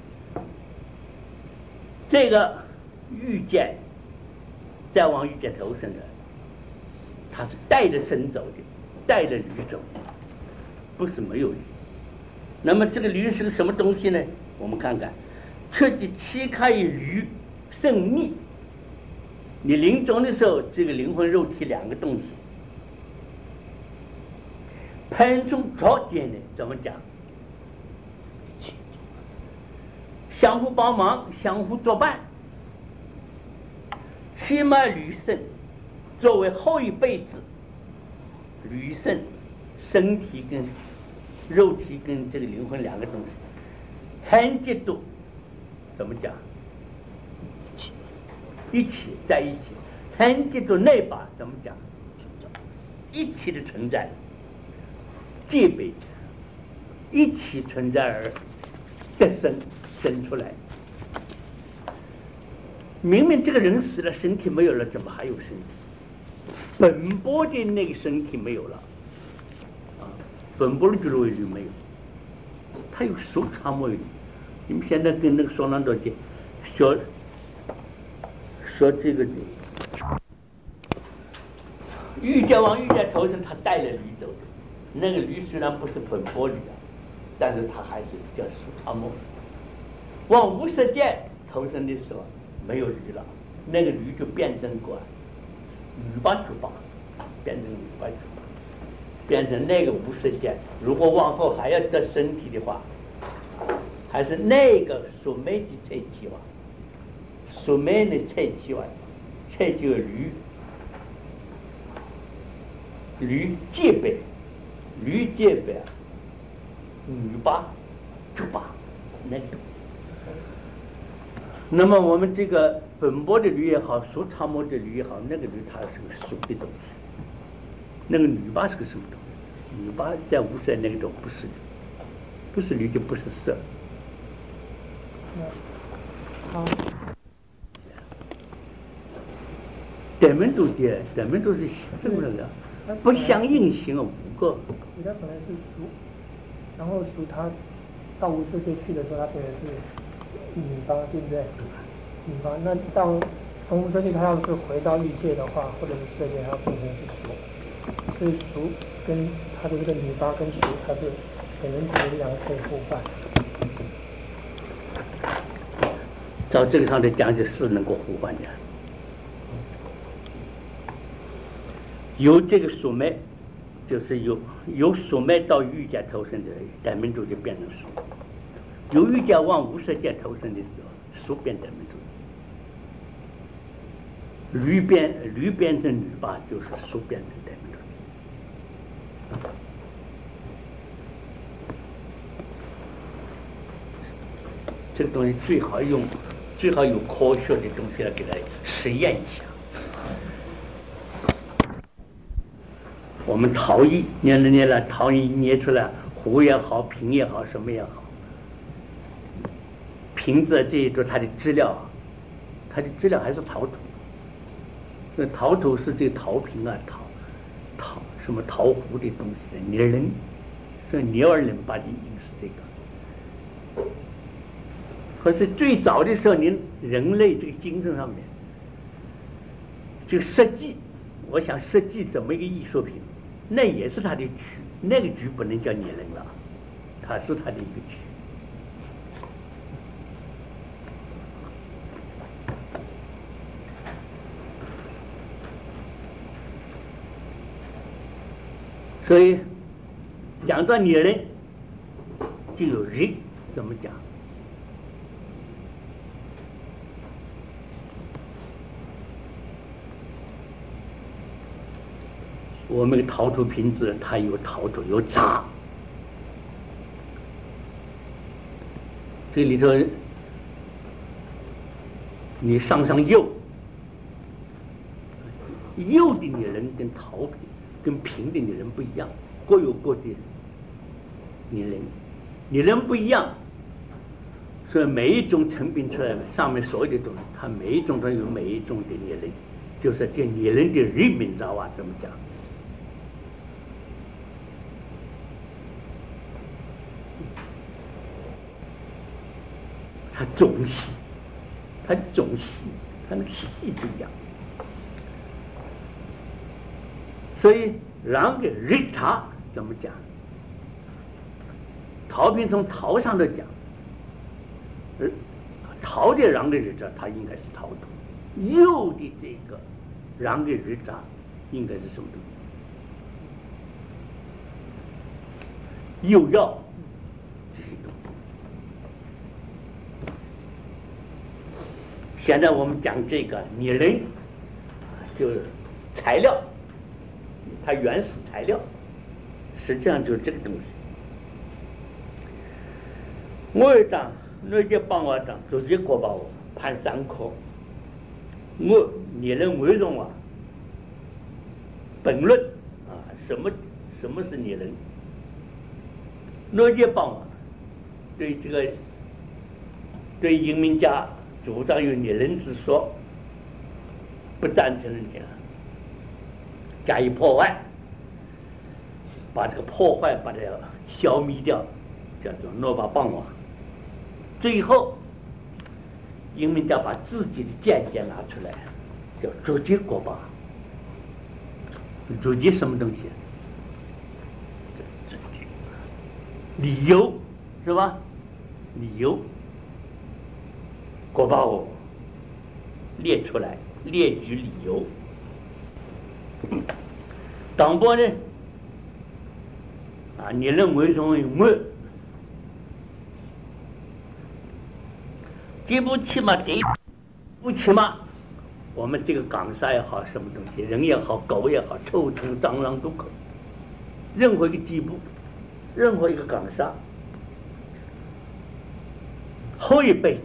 这个。欲界再往欲界投生的，他是带着身走的，带着驴走的，不是没有驴。那么这个驴是个什么东西呢？我们看看，彻底七开于驴胜密。你临终的时候，这个灵魂肉体两个东西喷出朝间的，怎么讲？相互帮忙，相互作伴。起码驴肾作为后一辈子，驴肾身体跟肉体跟这个灵魂两个东西很极度，怎么讲？一起在一起，很极度内把怎么讲？一起的存在，戒备一起存在而得生出来。明明这个人死了，身体没有了，怎么还有身体？本波的那个身体没有了，本波的觉罗为驴没有，他有手长没有？你们现在跟那个双廊道去说这个欲界往欲界投生，他带了驴走的，那个驴虽然不是本波驴啊，但是他还是叫手长没。往无色界投生的时候。没有驴了，那个驴就变成过女八九八，变成女八九八，变成那个无色界。如果往后还要得身体的话，还是那个属梅的才气哇，属梅的才气哇，才就驴戒备，驴戒备，女八九八那个。那么我们这个本波的驴也好，属长毛的驴也好，那个驴它是个属的东西。那个女八是个什么东西？女八在无色那个都不是，不是驴就不是色。好。咱们都是这么的。 不相应行5个。 它本来是属，然后属它到无色界去的时候，它变成是女方，对不对？女方，那到从无色界它要是回到欲界的话，或者是色界，它变成是属，所以属跟它的这个女方跟属，它是本人体两个可以互换。 照这个上的讲解是能够互换的，有这个属脉，就是有属脉到欲界投生的代名主就变成属，有欲界往无色界投生的时候，属变代名主，驴变成女吧，就是属变成代名主。这个东西最好有科学的东西来给它实验一下。我们陶艺捏了，陶艺捏出来，壶也好，瓶也好，什么也好，瓶子这一种它的质料还是陶土。那陶土是这个陶瓶啊，什么陶壶的东西的捏人，所以捏而能把的意是这个。可是最早的时候，人类这个精神上面，这个设计，我想设计怎么一个艺术品，那也是他的曲，那个曲不能叫拟人了，它是他的一个曲。所以讲到拟人，就有人怎么讲？我们的陶土瓶子，它有陶土有渣，这里头你上釉的拟人跟陶瓶跟瓶的拟人不一样，各有各的拟人不一样，所以每一种成品出来上面所有的东西，它每一种都有每一种的拟人，就是这拟人的人名知道吧？怎么讲？它种系，它那个系不一样，所以让给日茶怎么讲？陶瓶从陶上头讲，陶的让给日茶，它应该是陶土；釉的这个让给日茶，应该是什么东西？釉药，这是一种。现在我们讲这个拟人，就是材料，它原始材料，实际上就是这个东西。我当那就帮我当，直接过把我判3科。我拟人为荣啊，本论啊，什么是拟人？那就帮我对这个对英明家主张有拟人之说不赞成人家，加以破坏，把这个破坏把它消灭掉，叫做诺巴棒瓦。最后英明家把自己的见解拿出来，叫逐级国法。逐级什么东西？这理由是吧？理由国法我列出来，列举理由。当波呢？啊，你认为什么有没？第不起码，第不起码，我们这个港沙也好，什么东西，人也好，狗也好，臭虫蟑螂都可以，任何一个地步，任何一个港沙，后一辈子，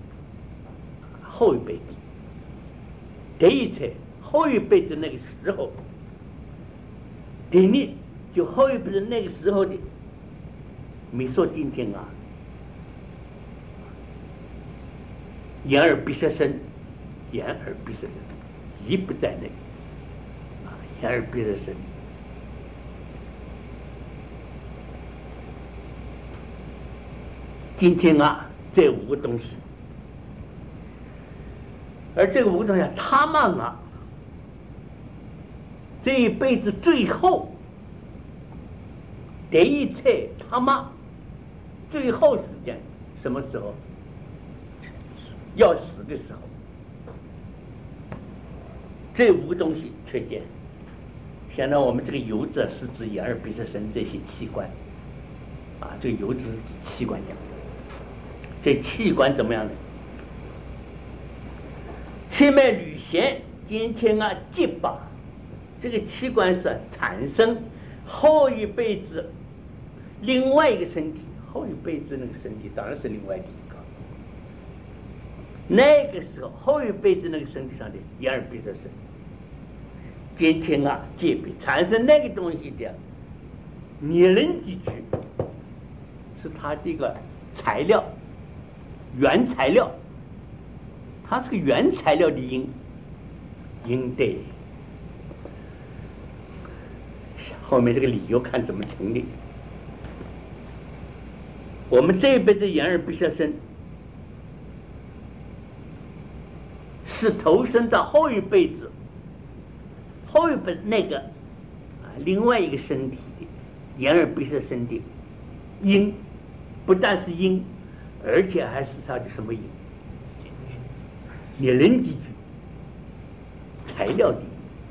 第一次后一辈子那个时候，第二就后一辈子那个时候的，没说今天啊。言而必失身，言而必失身，一不在内啊，言而必失身， 今天啊，这5个东西，而这个5个东西，他们啊，这一辈子最后第一次他们最后时间什么时候？要死的时候，这5个东西缺见。现在我们这个游子是指眼耳鼻舌身这些器官啊，这个游子是指器官讲的。这器官怎么样呢？前面吕贤今天啊结巴，这个器官是产生后一辈子另外一个身体，后一辈子那个身体当然是另外的一个。那个时候后一辈子那个身体上的眼耳鼻舌身，今天啊结闭产生那个东西的拟人几句，是它这个材料。原材料，它是个原材料的因对，后面这个理由看怎么成立。我们这一辈子眼耳鼻舌身是投身到后一辈子那个另外一个身体的眼耳鼻舌身的因，不但是因，而且还是它的什么因？拟人几句材料的。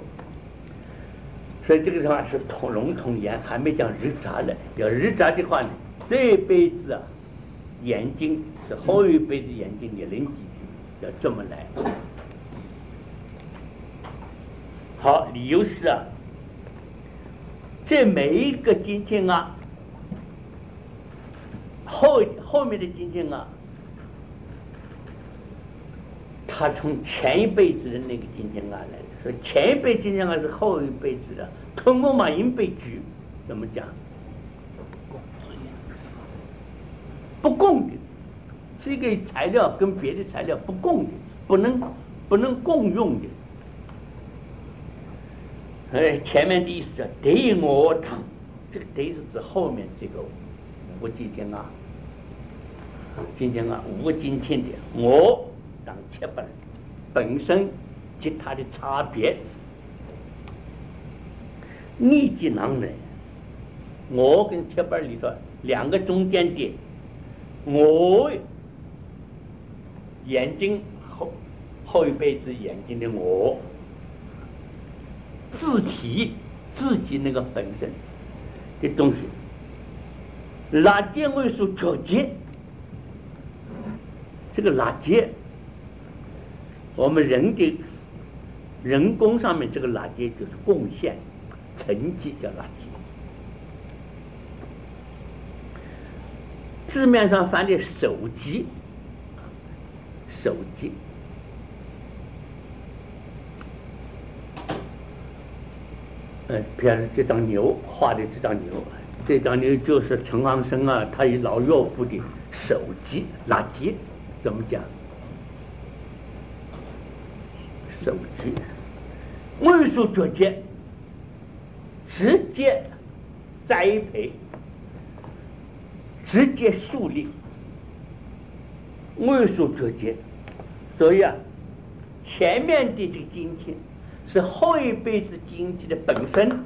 所以这个的话是笼统言，还没讲日杂呢。要日杂的话呢，这一辈子啊，眼睛是后一辈子眼睛拟人几句，要这么来。好，理由是啊，这每一个今天啊。后面的今天啊，他从前一辈子的那个今天啊来的，所以前一辈今天啊是后一辈子的吞木马阴被局，怎么讲？不共的，这个材料跟别的材料不共的，不能共用的。前面的意思叫对我堂，这个对是指后面这个5个今天啊。今天啊，5个今天的我当切本本身及它的差别，逆迹囊人，我跟切本里头2个中间的我眼睛后一辈子眼睛的我自己那个本身的东西，拉结为属交结。这个拉结，我们人工上面这个拉结就是贡献成绩叫拉结。字面上翻的手机，比方说这张牛画的这张牛就是陈昂生啊，他与老岳父的手机拉结。怎么讲？手机为属绝结，直接栽培，直接树立，为属绝结。所以啊，前面的这个今天是后一辈子今天的本身，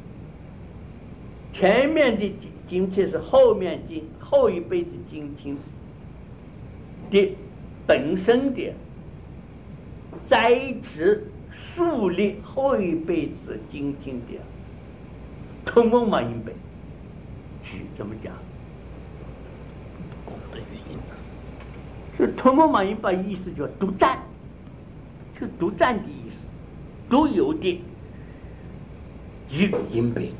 前面的今天是后一辈子今天的本身的栽植树立后一辈子今天的吞梦嘛因辈举怎么讲？是吞梦嘛因辈意思叫独占，就独占的意思，独有的一个因辈的。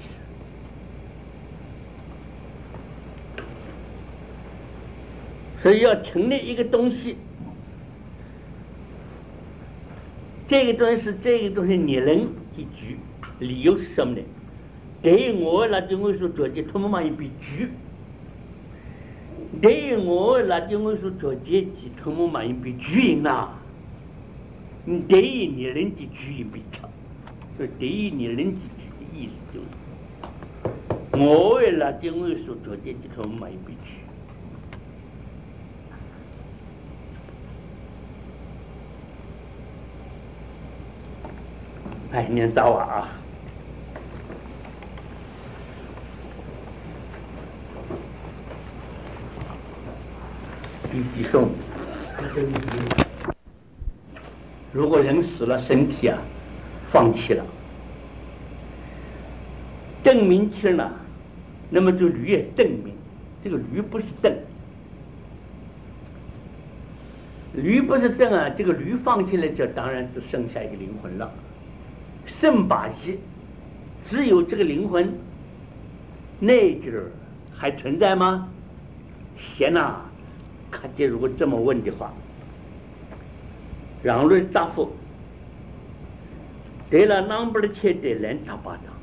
所以要成立一个东西，这个东西拟人一局，理由是什么呢？对我那就我所做的吞梦嘛因辈局，对我那就我所做的即吞梦嘛因辈局因啊，对于拟人的局因辈差，所以对于拟人的局的意思就是，我那就我所做的即吞梦嘛因辈局。 哎，念早啊！第几颂？如果人死了，身体啊放弃了，邓明去了，那么就驴也邓明。这个驴不是邓，驴不是邓啊！这个驴放弃了，就当然只剩下一个灵魂了。圣把戏，只有这个灵魂，那句还存在吗？贤呐，看见如果这么问的话，让论答复，对了，啷不的切的连打巴掌。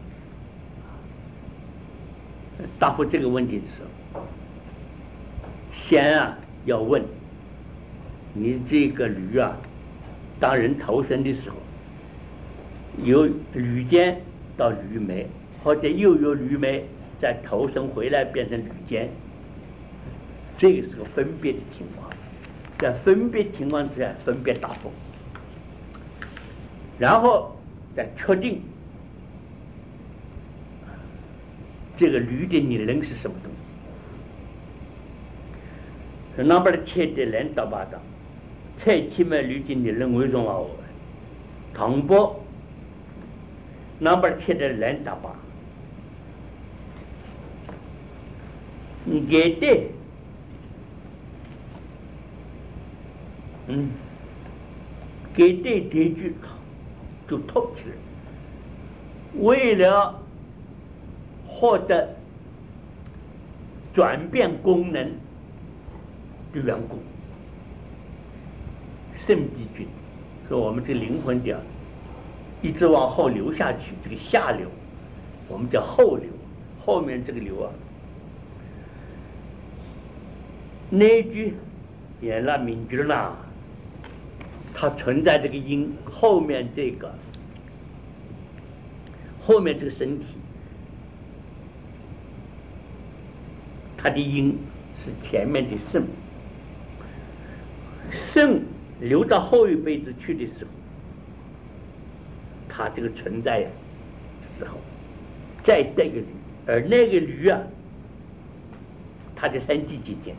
答复这个问题的时候，先啊要问你这个驴啊，当人投生的时候，由驴肩到驴眉，或者又由驴眉再投生回来变成驴肩，这个是个分别的情况。在分别情况之下分别答复，然后再确定这个驴的拟人是什么东西。那边的切的人到巴掌，菜起码驴的拟人为什么唐波那边切的人打巴，你给的给对这句就透起来，为了获得转变功能的缘故，圣帝君说我们这灵魂的一直往后流下去，这个下流我们叫后流，后面这个流啊，那句也那名句啦，它存在这个因，后面这个身体，它的因是前面的肾，肾流到后一辈子去的时候，它这个存在呀时候，在这个驴，而那个驴啊，它的身体之间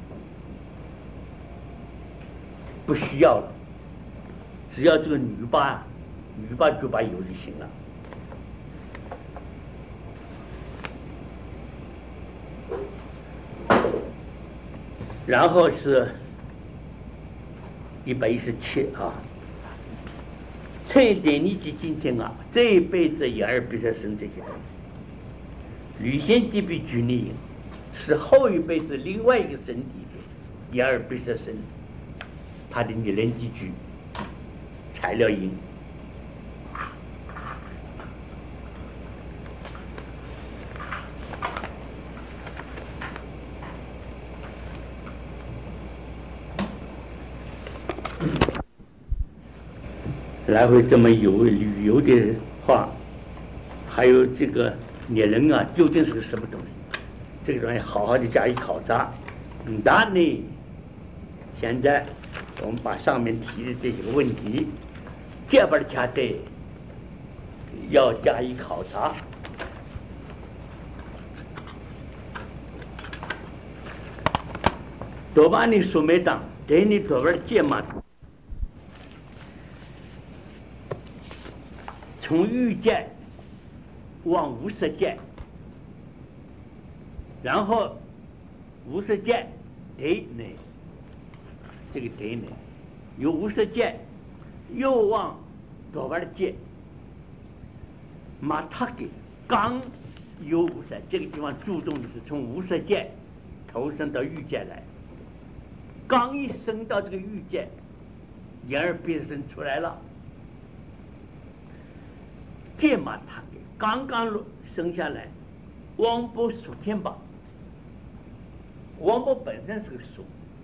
不需要了，只要这个女巴就把有就行了。然后是117啊，这一点你就今天啊，这一辈子也而必须生这些东西。吕先基比举例是后一辈子另外一个身体的也而必须生，他的拟人寄居材料因。来回这么旅游的话，还有这个拟人啊，究竟是个什么东西？这个东西好好的加以考察。答案呢，现在我们把上面提的这些个问题，这边的卡对要加以考察。多巴你说没当，对你多边解码。从欲界往无色界，然后无色界对呢，这个对呢，由无色界又往多边的界，马他的刚有无色，这个地方注重的是从无色界投生到欲界来，刚一升到这个欲界，眼耳鼻身出来了。这嘛，他刚刚生下来，王波属天吧，王波本身是个属，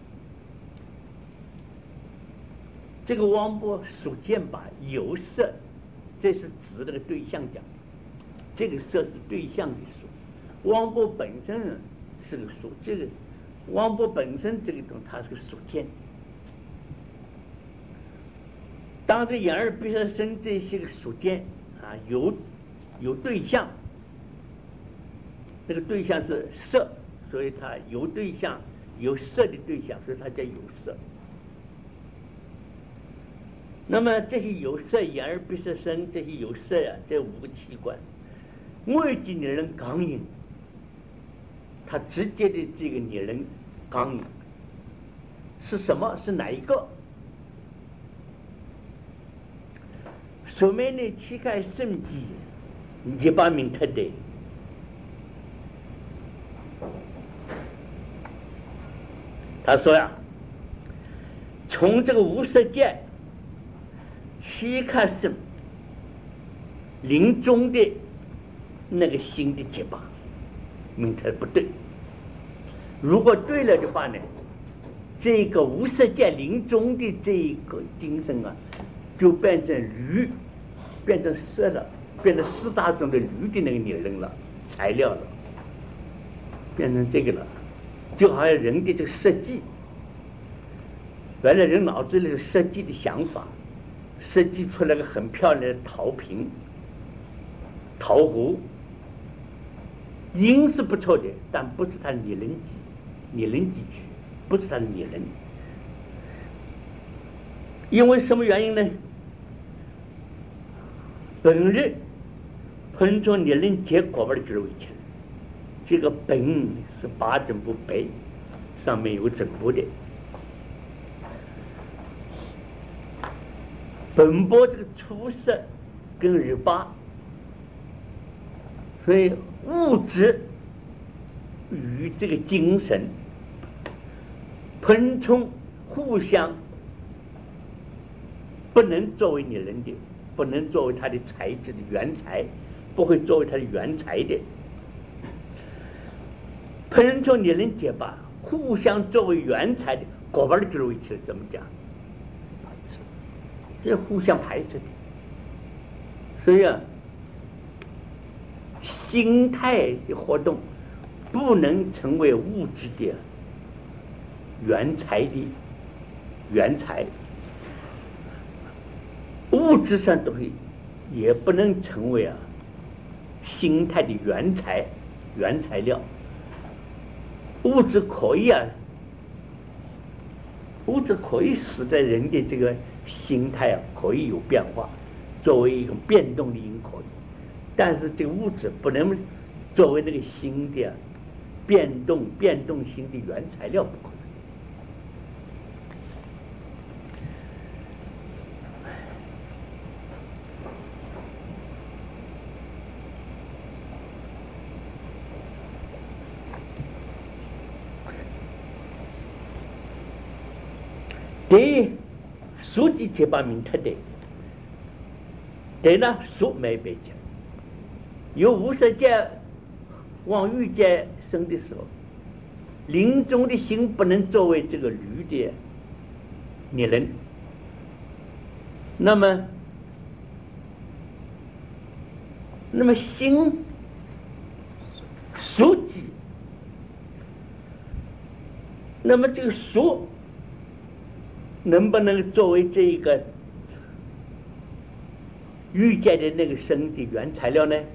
这个王波属天吧有色，这是指那个对象讲，这个色是对象的属，王波本身是个属，这个王波本身这个东西它是个属天， 当这眼耳鼻舌身这些个属间啊有对象，那个对象是色，所以它有对象，有色的对象，所以它叫有色。那么这些有色眼耳鼻舌身这些有色啊，这5个器官，外界拟人刚硬，它直接的这个拟人刚硬是什么？是哪一个？说明呢，膝盖肾肌你把名特的。他说呀，从这个无色界膝盖肾临终的那个心的结巴，名特不对。如果对了的话呢，这个无色界临终的这一个精神啊，就变成驴，变成色了，变成4大种的驴的那个拟人了，材料了，变成这个了。就好像人的这个设计，原来人脑子里有设计的想法，设计出来个很漂亮的陶瓶、陶壶，音是不错的，但不是它拟人几句，不是它的拟人。因为什么原因呢？本日喷出拟人结果的就是为情，这个本是8整部白，上面有个整部的。本波这个出色跟日巴，所以物质与这个精神喷冲互相不能作为你人的，不能作为他的材质的原材，不会作为他的原材的。喷冲你人结巴，互相作为原材的，果巴的就是为起怎么讲？是互相排斥的。所以啊，心态的活动不能成为物质的原材的原材，物质上东西也不能成为心态的原材原材料。物质可以物质可以使得人的这个心态可以有变化，作为一种变动的因可以，但是这个物质不能作为那个心的变动心的原材料，不可能。对书记结巴名特的，对呢，书没被讲。有无色界往欲界生的时候，临终的心不能作为这个驴的拟人，那么心属己，那么这个属能不能作为这一个欲界的那个生的原材料呢？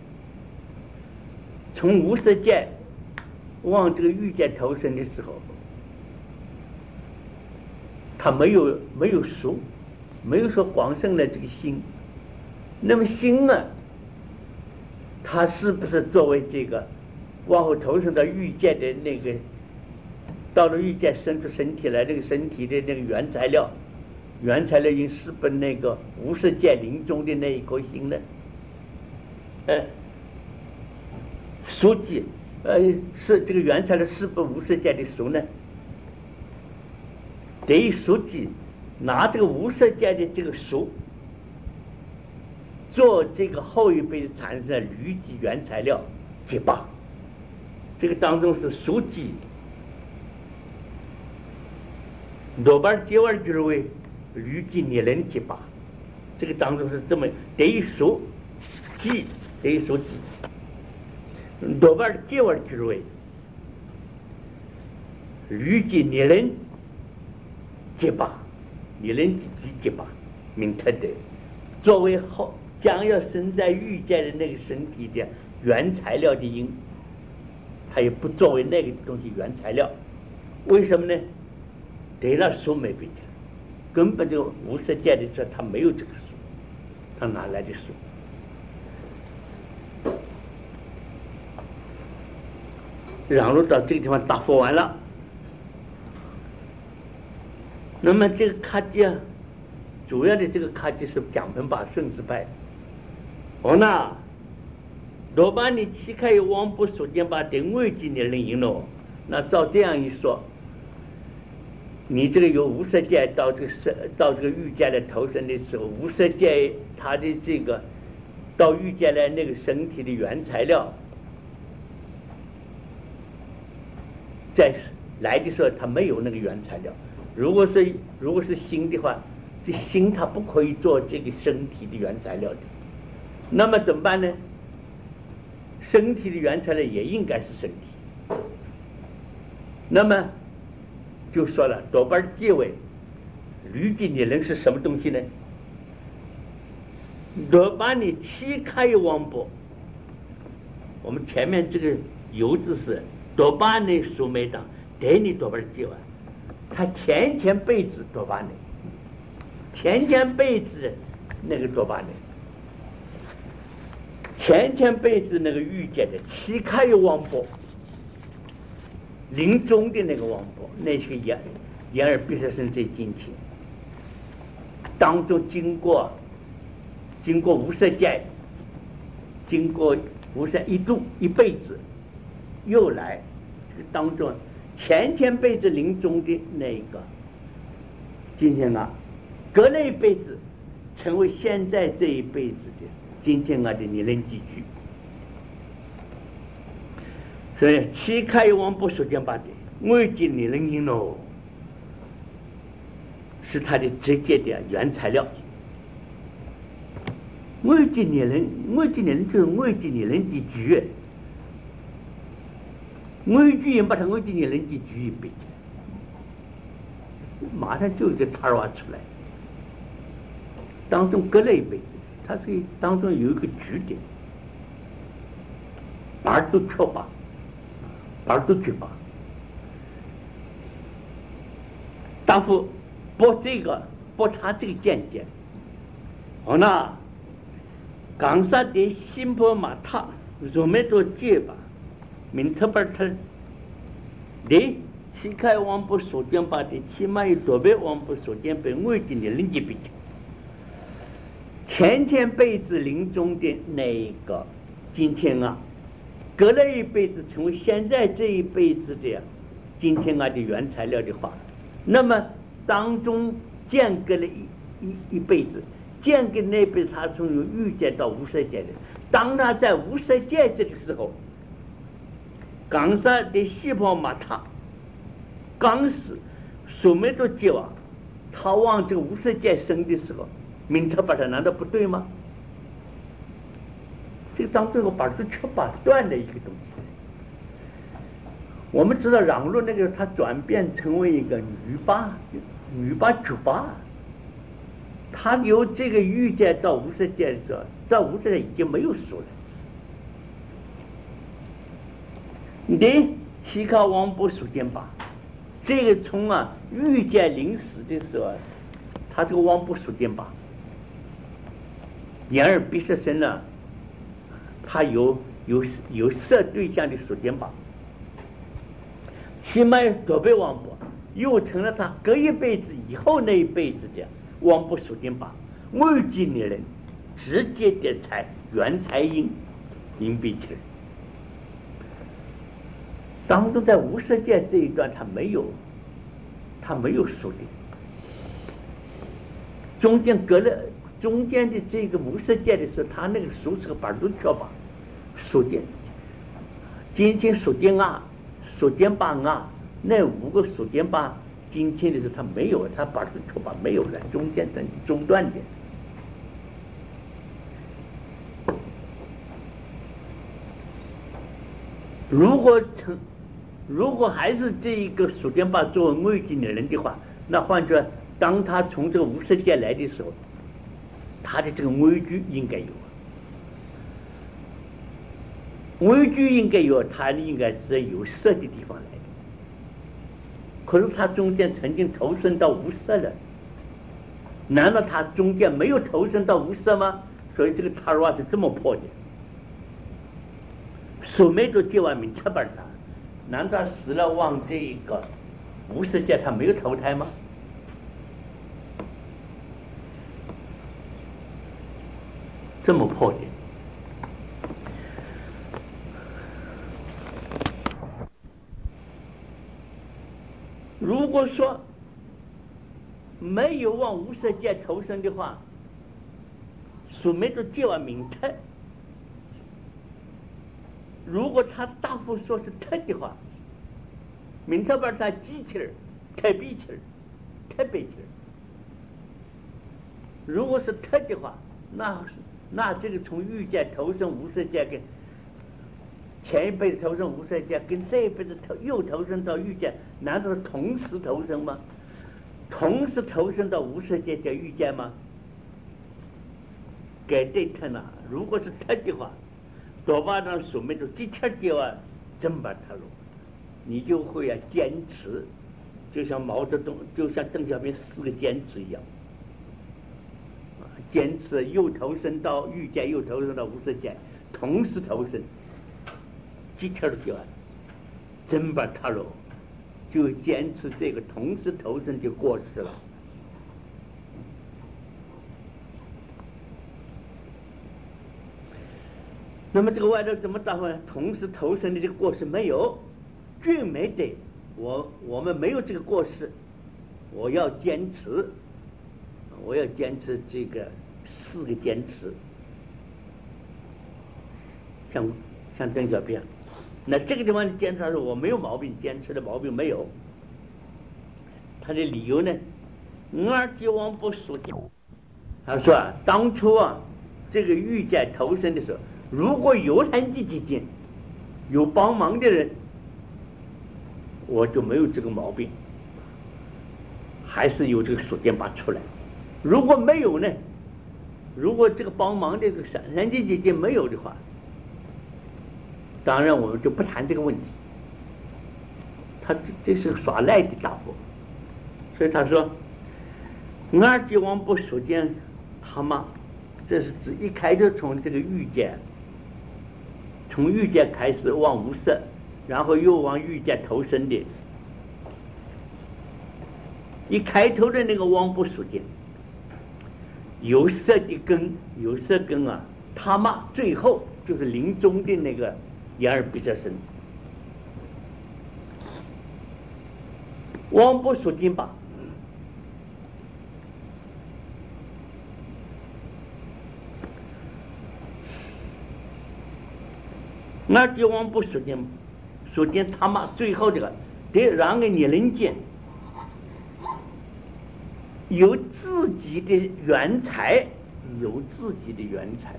从无色界往这个欲界投生的时候，他没有属，没有说广生了这个心。那么心啊，它是不是作为这个往后投生到欲界的那个，到了欲界生出身体来，这个身体的那个原材料应是不那个无色界临终的那一颗心呢？属己是这个原材料是不无色界的属呢？等于属己拿这个无色界的这个属做这个后一辈产生的驴己原材料结巴，这个当中是属己多半结完就是为驴己拟人结巴，这个当中是这么等于属己，等于属己多半结完就是为驴己拟人结巴，拟人己结巴， 明特的，作为后将要生在欲界的那个身体的原材料的因，它也不作为那个东西原材料。为什么呢？得了树没被的，根本就无色界的时候它没有这个树，它哪来的树？然后到这个地方答复完了，那么这个卡基啊，主要的这个卡基是讲分法顺子派。那若把你七开王不所见把定位经的人赢了，那照这样一说，你这个有无色界到这个欲界的投生的时候，无色界它的这个到欲界来那个身体的原材料，在来的时候它没有那个原材料。如果是心的话，这心它不可以做这个身体的原材料的，那么怎么办呢？身体的原材料也应该是身体。那么就说了，多半结尾律己你人是什么东西呢？若把你七开王波，我们前面这个油字是多巴内苏梅党给你多半结尾，他前辈子多巴内，前辈子那个多巴内，前辈子那个遇见的七开王波，临终的那个王波，那些眼耳鼻舌身这精气当中经过无色界，经过无色一度一辈子，又来这个当中前辈子临终的那个，今天啊，隔了一辈子成为现在这一辈子的今天啊的你能几句？所以七开王不所见八的，我已经你能赢喽，是它的直接的原材料。我已经你能就是我已经你能几句，我一句也把它我已经你能几句一辈子，马上就一个塔瓦出来，当中隔了一辈子，它是当中有一个局点，把都缺乏，把都缺乏。当初播他这个见解，那刚才的新波马塔如没做解吧，明特巴特的七开王不所见吧的起码有多倍王不所见被我已经的人级比前辈子临终的那一个今天啊，隔了一辈子成为现在这一辈子的今天啊的原材料的话，那么当中间隔了一辈子，间隔那辈子他从有欲界到无色界的，当他在无色界这个时候，刚才的细胞马塔刚死所没都结网，他往这个无色界生的时候，明特把它难道不对吗？这个当中我把这缺把断的一个东西。我们知道嚷路那个它转变成为一个女巴九巴，它由这个欲界到无色界的时候，在无色界已经没有数了。你七卡王不数见吧，这个从欲界临死的时候，他这个王不数见吧，眼耳鼻舌身呢，他有色对象的数见吧，起码多倍王不，又成了他隔一辈子以后那一辈子的王不数见吧，未经的人直接的原财因蔽起来。当中在无色界这一段他没有数的，中间的这个无色界的时候，他那个数是个板都跳吧，数见今天数见吧那5个数见吧今天的时候他没有，他板都跳吧没有了，中间的中断的。如果还是这一个数见吧作为未经的人的话，那换着当他从这个无色界来的时候， 他的这个畏惧应该有，畏惧应该有，他应该是有色的地方来的。可是他中间曾经投身到无色了，难道他中间没有投身到无色吗？所以这个塔罗是这么破的。所没就接完名册本他，难道死了往这一个无色界他没有投胎吗？这么破的。如果说没有往无色界投生的话，所没就接完名册。如果他大夫说是特的话，名册本他机器人、特别气儿、特别气儿。如果是特的话，那这个从欲界投生无色界，跟前一辈子投生无色界，跟这一辈子又投生到欲界，难道是同时投生吗？同时投生到无色界叫欲界吗？该对特呢？如果是特的话，多巴让所没就的确的话，真把他了，你就会坚持，就像毛泽东，就像邓小平4个坚持一样。坚持又投身到欲界，又投身到无色界，同时投身，几天就完，真把他了，就坚持这个同时投身就过世了。那么这个外头怎么打呢？同时投身的这个过失没有，均没得，我们没有这个过失，我要坚持这个4个坚持，像邓小平，那这个地方坚持说我没有毛病，坚持的毛病没有。他的理由呢，二级王不属定。他说当初这个欲界投身的时候，如果有残疾基金，有帮忙的人，我就没有这个毛病，还是有这个属定把出来。如果没有呢？如果这个帮忙这个残疾基金没有的话，当然我们就不谈这个问题。他这是耍赖的大伙，所以他说二级王不属定他妈，这是指一开始从这个欲界，从欲界开始往无色，然后又往欲界投身的，一开头的那个王不属定。有色的根，有色根他妈最后就是临终的那个眼耳鼻舌身，王不属定吧。那就王不属定，属定他妈最后这个得让个你人间。有自己的原财，有自己的原财，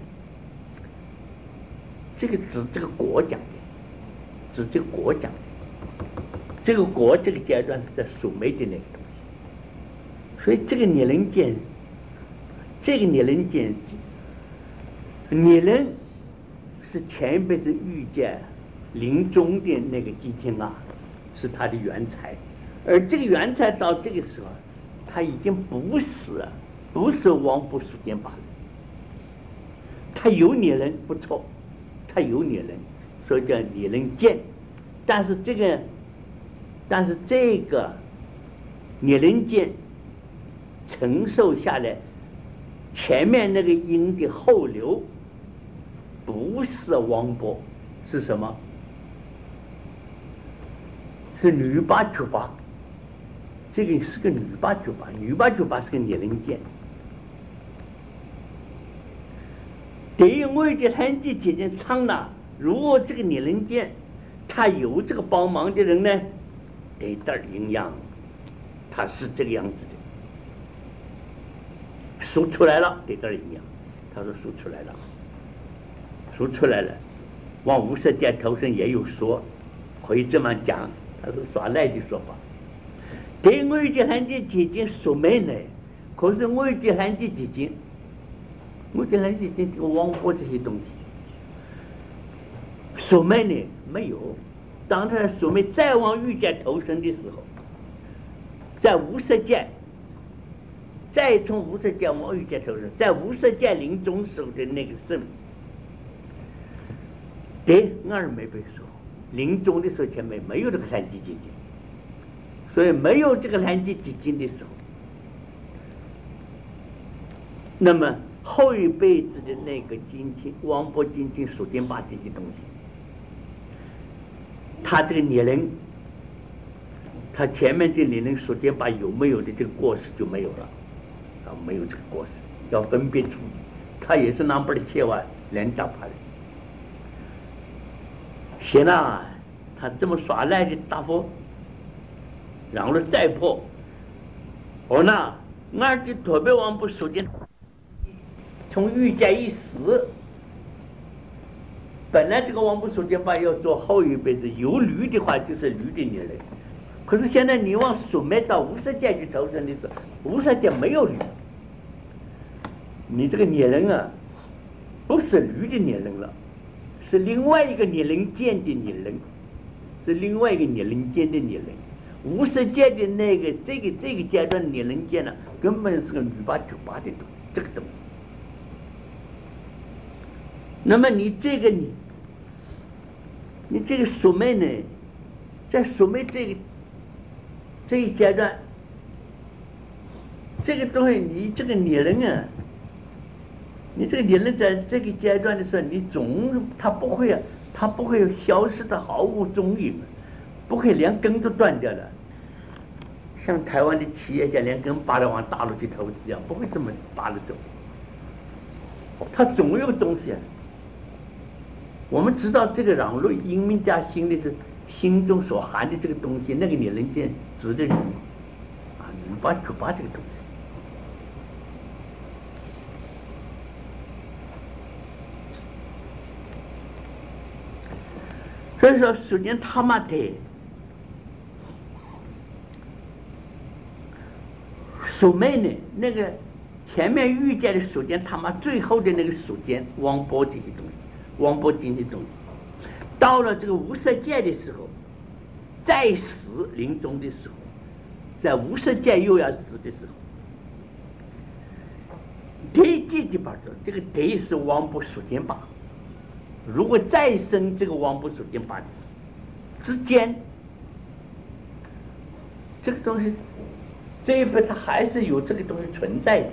这个指这个国讲的，指这个国讲的，这个国这个阶段是在属眉的那个东西，所以这个拟人间，拟人是前一辈子遇见临终的那个基金是他的原财，而这个原财到这个时候。他已经不是王不属定罢了。他有拟人不错，他有拟人，所以叫拟人见。但是这个拟人见承受下来，前面那个因的后流不是王波，是什么？是女八九八。这个是个女八九八，女八九八是个拟人见。对于我的残疾姐姐唱了，如果这个拟人见，他有这个帮忙的人呢，得点营养，他是这个样子的，数出来了，得点营养。他说数出来了，数出来了，往无色界投生也有说，可以这么讲，他是耍赖的说法。对我的残疾基金属没呢，可是我的残疾基金我给人家这个王波这些东西，素昧呢没有。当他素昧再往欲界投生的时候，在无色界，再从无色界往欲界投生，在无色界临终时候的那个生，对，俺没被说，临终的时候前面没有这个三界结晶，所以没有这个三界结晶的时候，那么后一辈子的那个精进，王波精进、数典八这些东西，他这个年龄，他前面这年龄数典八有没有的这个过失就没有了，啊，没有这个过失，要分别出，他也是南边的切外连大派的。行了，他这么耍赖的大佛，然后再破，我呢，俺的特别王不数典。从欲界一死，本来这个王不数典法要做后一辈子，有驴的话就是驴的年龄，可是现在你往数昧到无色界去投生的时候，无色界没有驴，你这个年龄啊，不是驴的年龄了，是另外一个年龄间的年龄，是另外一个年龄间的年龄。无色界的那个这个阶段的年龄间呢，根本是个女八九八的东西，这个东西。那么你这个你这个数昧呢，在数昧这一阶段，这个东西你这个年龄啊，你这个年龄在这个阶段的时候，你它不会消失的毫无踪影，不会连根都断掉了。像台湾的企业家连根拔了往大陆去投资一样，不会这么拔了走，它总有东西啊。我们知道这个嚷论因命加心的是心中所含的这个东西，那个年龄间指的人啊，你把这个东西，所以说首先他妈的数昧呢，那个前面遇见的数见他妈最后的那个数见王波这些东西。王波经的东西，到了这个无色界的时候，再死临终的时候，在无色界又要死的时候，得界就把这个得是王波数见八，如果再生这个王波数见八之间，这个东西这一辈它还是有这个东西存在的。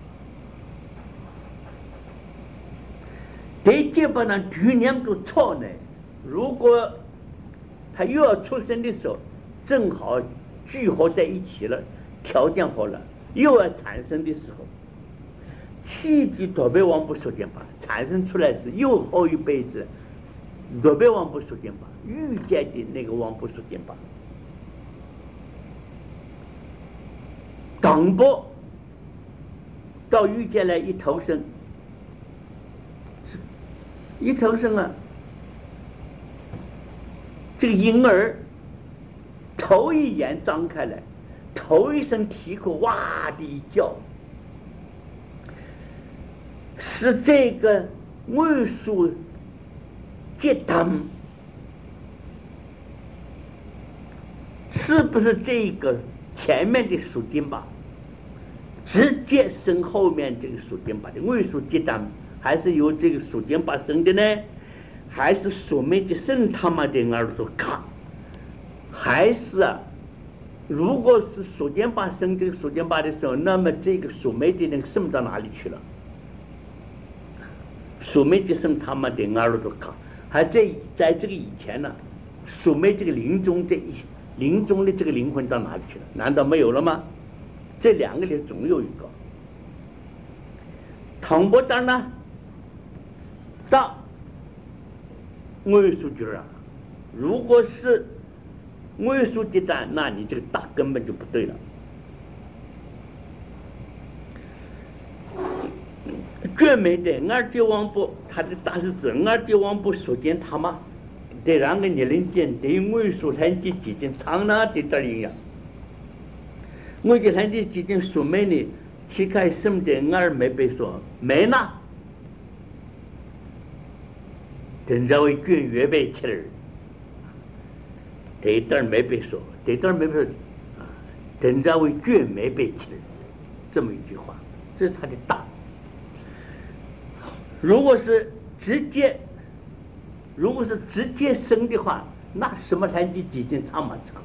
这基本上去年都错呢。如果他又要出生的时候，正好聚合在一起了，条件好了，又要产生的时候，气机特别王不数见法产生出来是又后一辈子特别王不数见法遇见的那个王不数见法，刚波到遇见来一投生。一投生啊，这个婴儿头一眼张开来，头一声啼哭，哇的一叫，是这个位数接当，是不是这个前面的数经吧，直接生后面这个数经吧的位数接当？还是由这个数典八生的呢？还是数昧的生他妈的耳朵卡？还是啊？如果是数典八生这个数典八的时候，那么这个数昧的那个生到哪里去了？数昧的生他妈的耳朵卡，还在这个以前呢？数昧这个临终的这个灵魂到哪里去了？难道没有了吗？这两个里总有一个。唐伯当呢？到位数局啊，如果是位数阶段，那你这个大根本就不对了。绝美的二帝王部，他的大是指二帝王部所见他嘛，得让个年龄间对位数三级几经长那的这一样，我就三级几经所美呢，其开生的二没被说没呢。 等着为卷月被起来，这一段没被说，这一段没被说啊，等着为卷没被起来，这么一句话，这是他的大。如果是直接生的话，那什么三级几经长嘛长，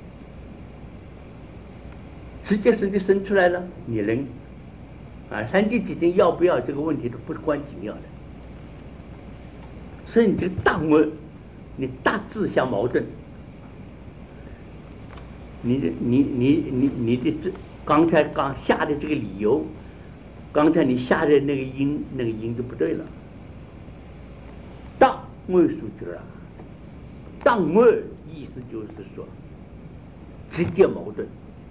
直接生就生出来了，你能啊三级几经要不要这个问题都不是关紧要的。所以你这个大问，你大自相矛盾，你的这刚才下的这个理由，刚才你下的那个音就不对了。当位数句啊，当位意思就是说直接矛盾，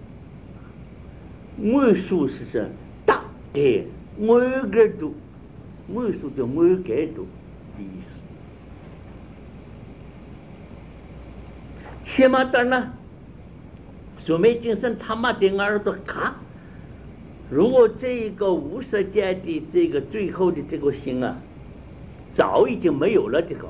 位数是说大的我个度，位数就我个度的意思。起码当然，说没精神他妈的耳朵卡。如果这个无色界的这个最后的这个心啊，早已经没有了，这个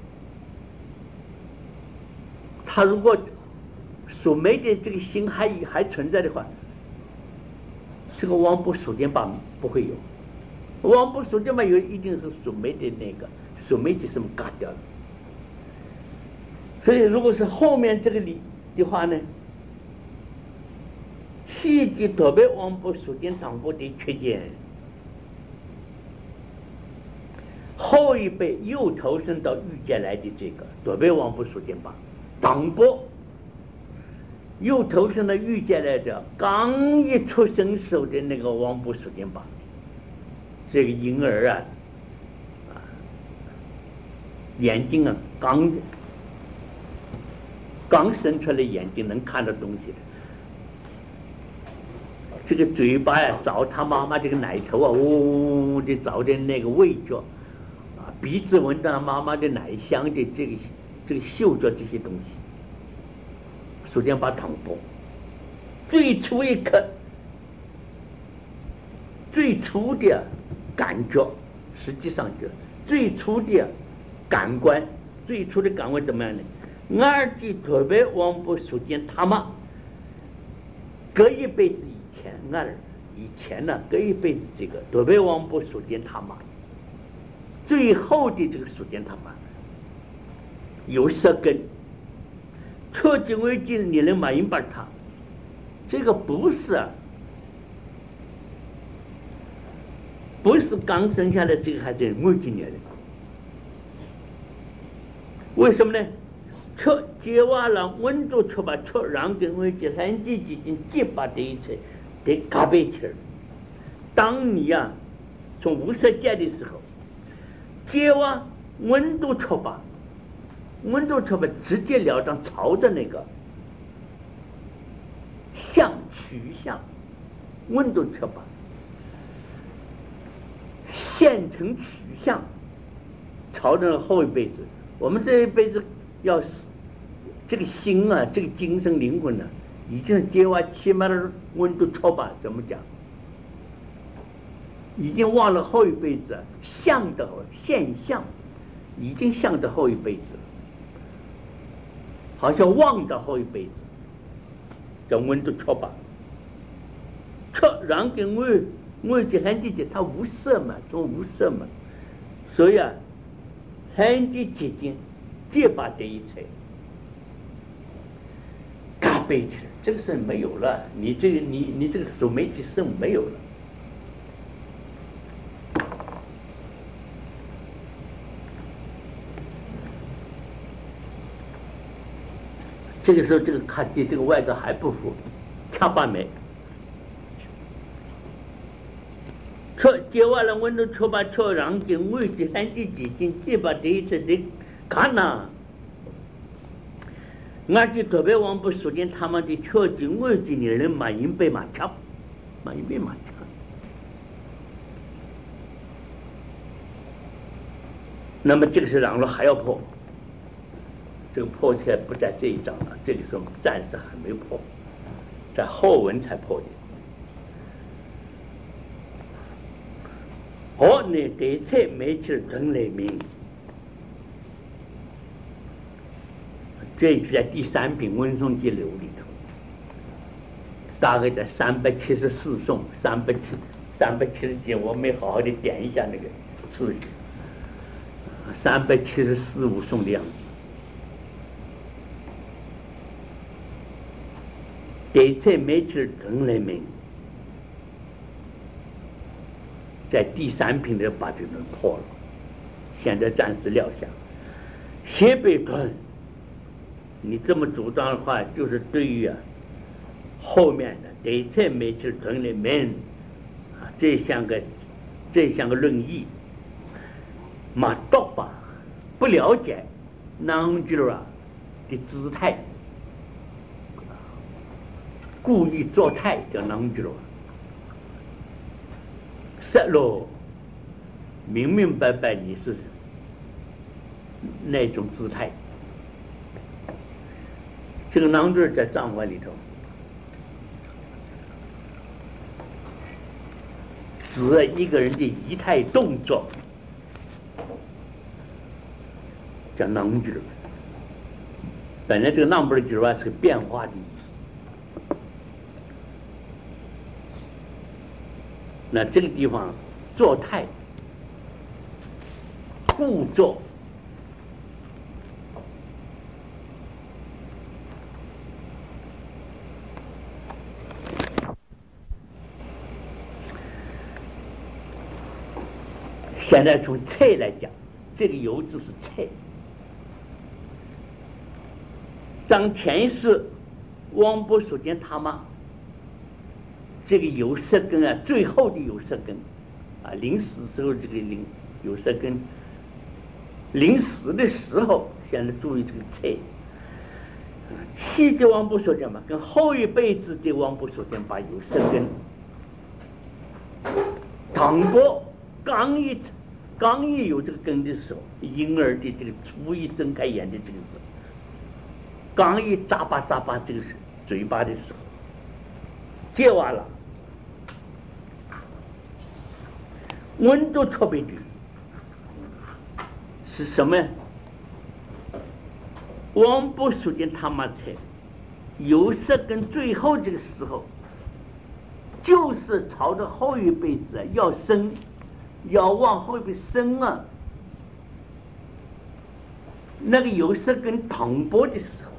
他如果所没的这个心还存在的话，这个王不数典法不会有，王不数典法有一定是所没的那个所没的什么嘎掉了。所以如果是后面这个理的话呢，气机特别王不数典当部的缺点，后一辈又投生到欲界来的这个特别王不数典法当部，又投生到欲界来的刚一出生时候的那个王不数典法，这个婴儿啊眼睛啊刚生出来，眼睛能看到东西的，这个嘴巴呀找他妈妈这个奶头啊，呜的找的那个味觉啊，鼻子闻到妈妈的奶香的这个嗅觉这些东西，首先把躺播，最初一刻，最初的感觉，实际上就最初的感官，最初的感官怎么样呢？耳机特别王不数典他妈，隔一辈子以前呢，隔一辈子这个特别王不数典他妈，最后的这个数典他妈有舌根，彻底为尽你能满明白它，这个不是刚生下来这个孩子没几年的，为什么呢？吃接完了温度吃吧，吃让跟为第三季已经结巴的一切得嘎背起来。当你啊从无色界的时候，接完温度吃吧，直截了当朝着那个向取向，温度吃吧，现成取向，朝着后一辈子。我们这一辈子要这个心啊，这个精神灵魂呢，已经接完起码的温度超吧，怎么讲？已经忘了后一辈子相的现象，已经向着后一辈子了，好像忘到后一辈子，叫温度超吧。超然跟我这三姐姐她无色嘛，从无色嘛，所以啊，三姐姐姐结巴这一切。嘎背起来，这个是没有了，你这个手没提升没有了。这个时候这个看的这个外道还不服，掐把没，说接完了温度说把说让跟位置三级几经结巴这一次的看呐。而且特别王不数典他们的确经位置的人满银被马掐，那么这个是让路还要破，这个破起来不在这一章了，这个时候暂时还没破，在后文才破的。我呢对此没去准雷鸣， 这一句在第3品《温颂记流》里头，大概在374颂370节，我没好好的点一下那个次序，374、5颂的样子。对在每次更来明，在第3品的把这个破了，现在暂时撂下。写北团，你这么主张的话，就是对于后面的对在每次更来明这像个论议，嘛读吧，不了解南句的姿态。故意作态叫南句了，色喽，明明白白你是那种姿态。这个南句在藏文里头，指一个人的仪态动作，叫南句了。本来这个南部的句是个变化的意思。那这个地方作态故作，现在从菜来讲，这个油字是菜。当前世王伯所见他妈，这个有色根最后的有色根临死时候这个有色根，临死的时候，现在注意这个菜，气的王伯所见嘛，跟后一辈子的王伯所见把有色根，倘若刚一有这个根的时候，婴儿的这个初一睁开眼的这个时候，刚一咂巴这个嘴巴的时候，接完了。温度特别低，是什么？王伯所见他妈才有色根最后这个时候，就是朝着后一辈子要生，要往后一辈生那个有色根磅礴的时候，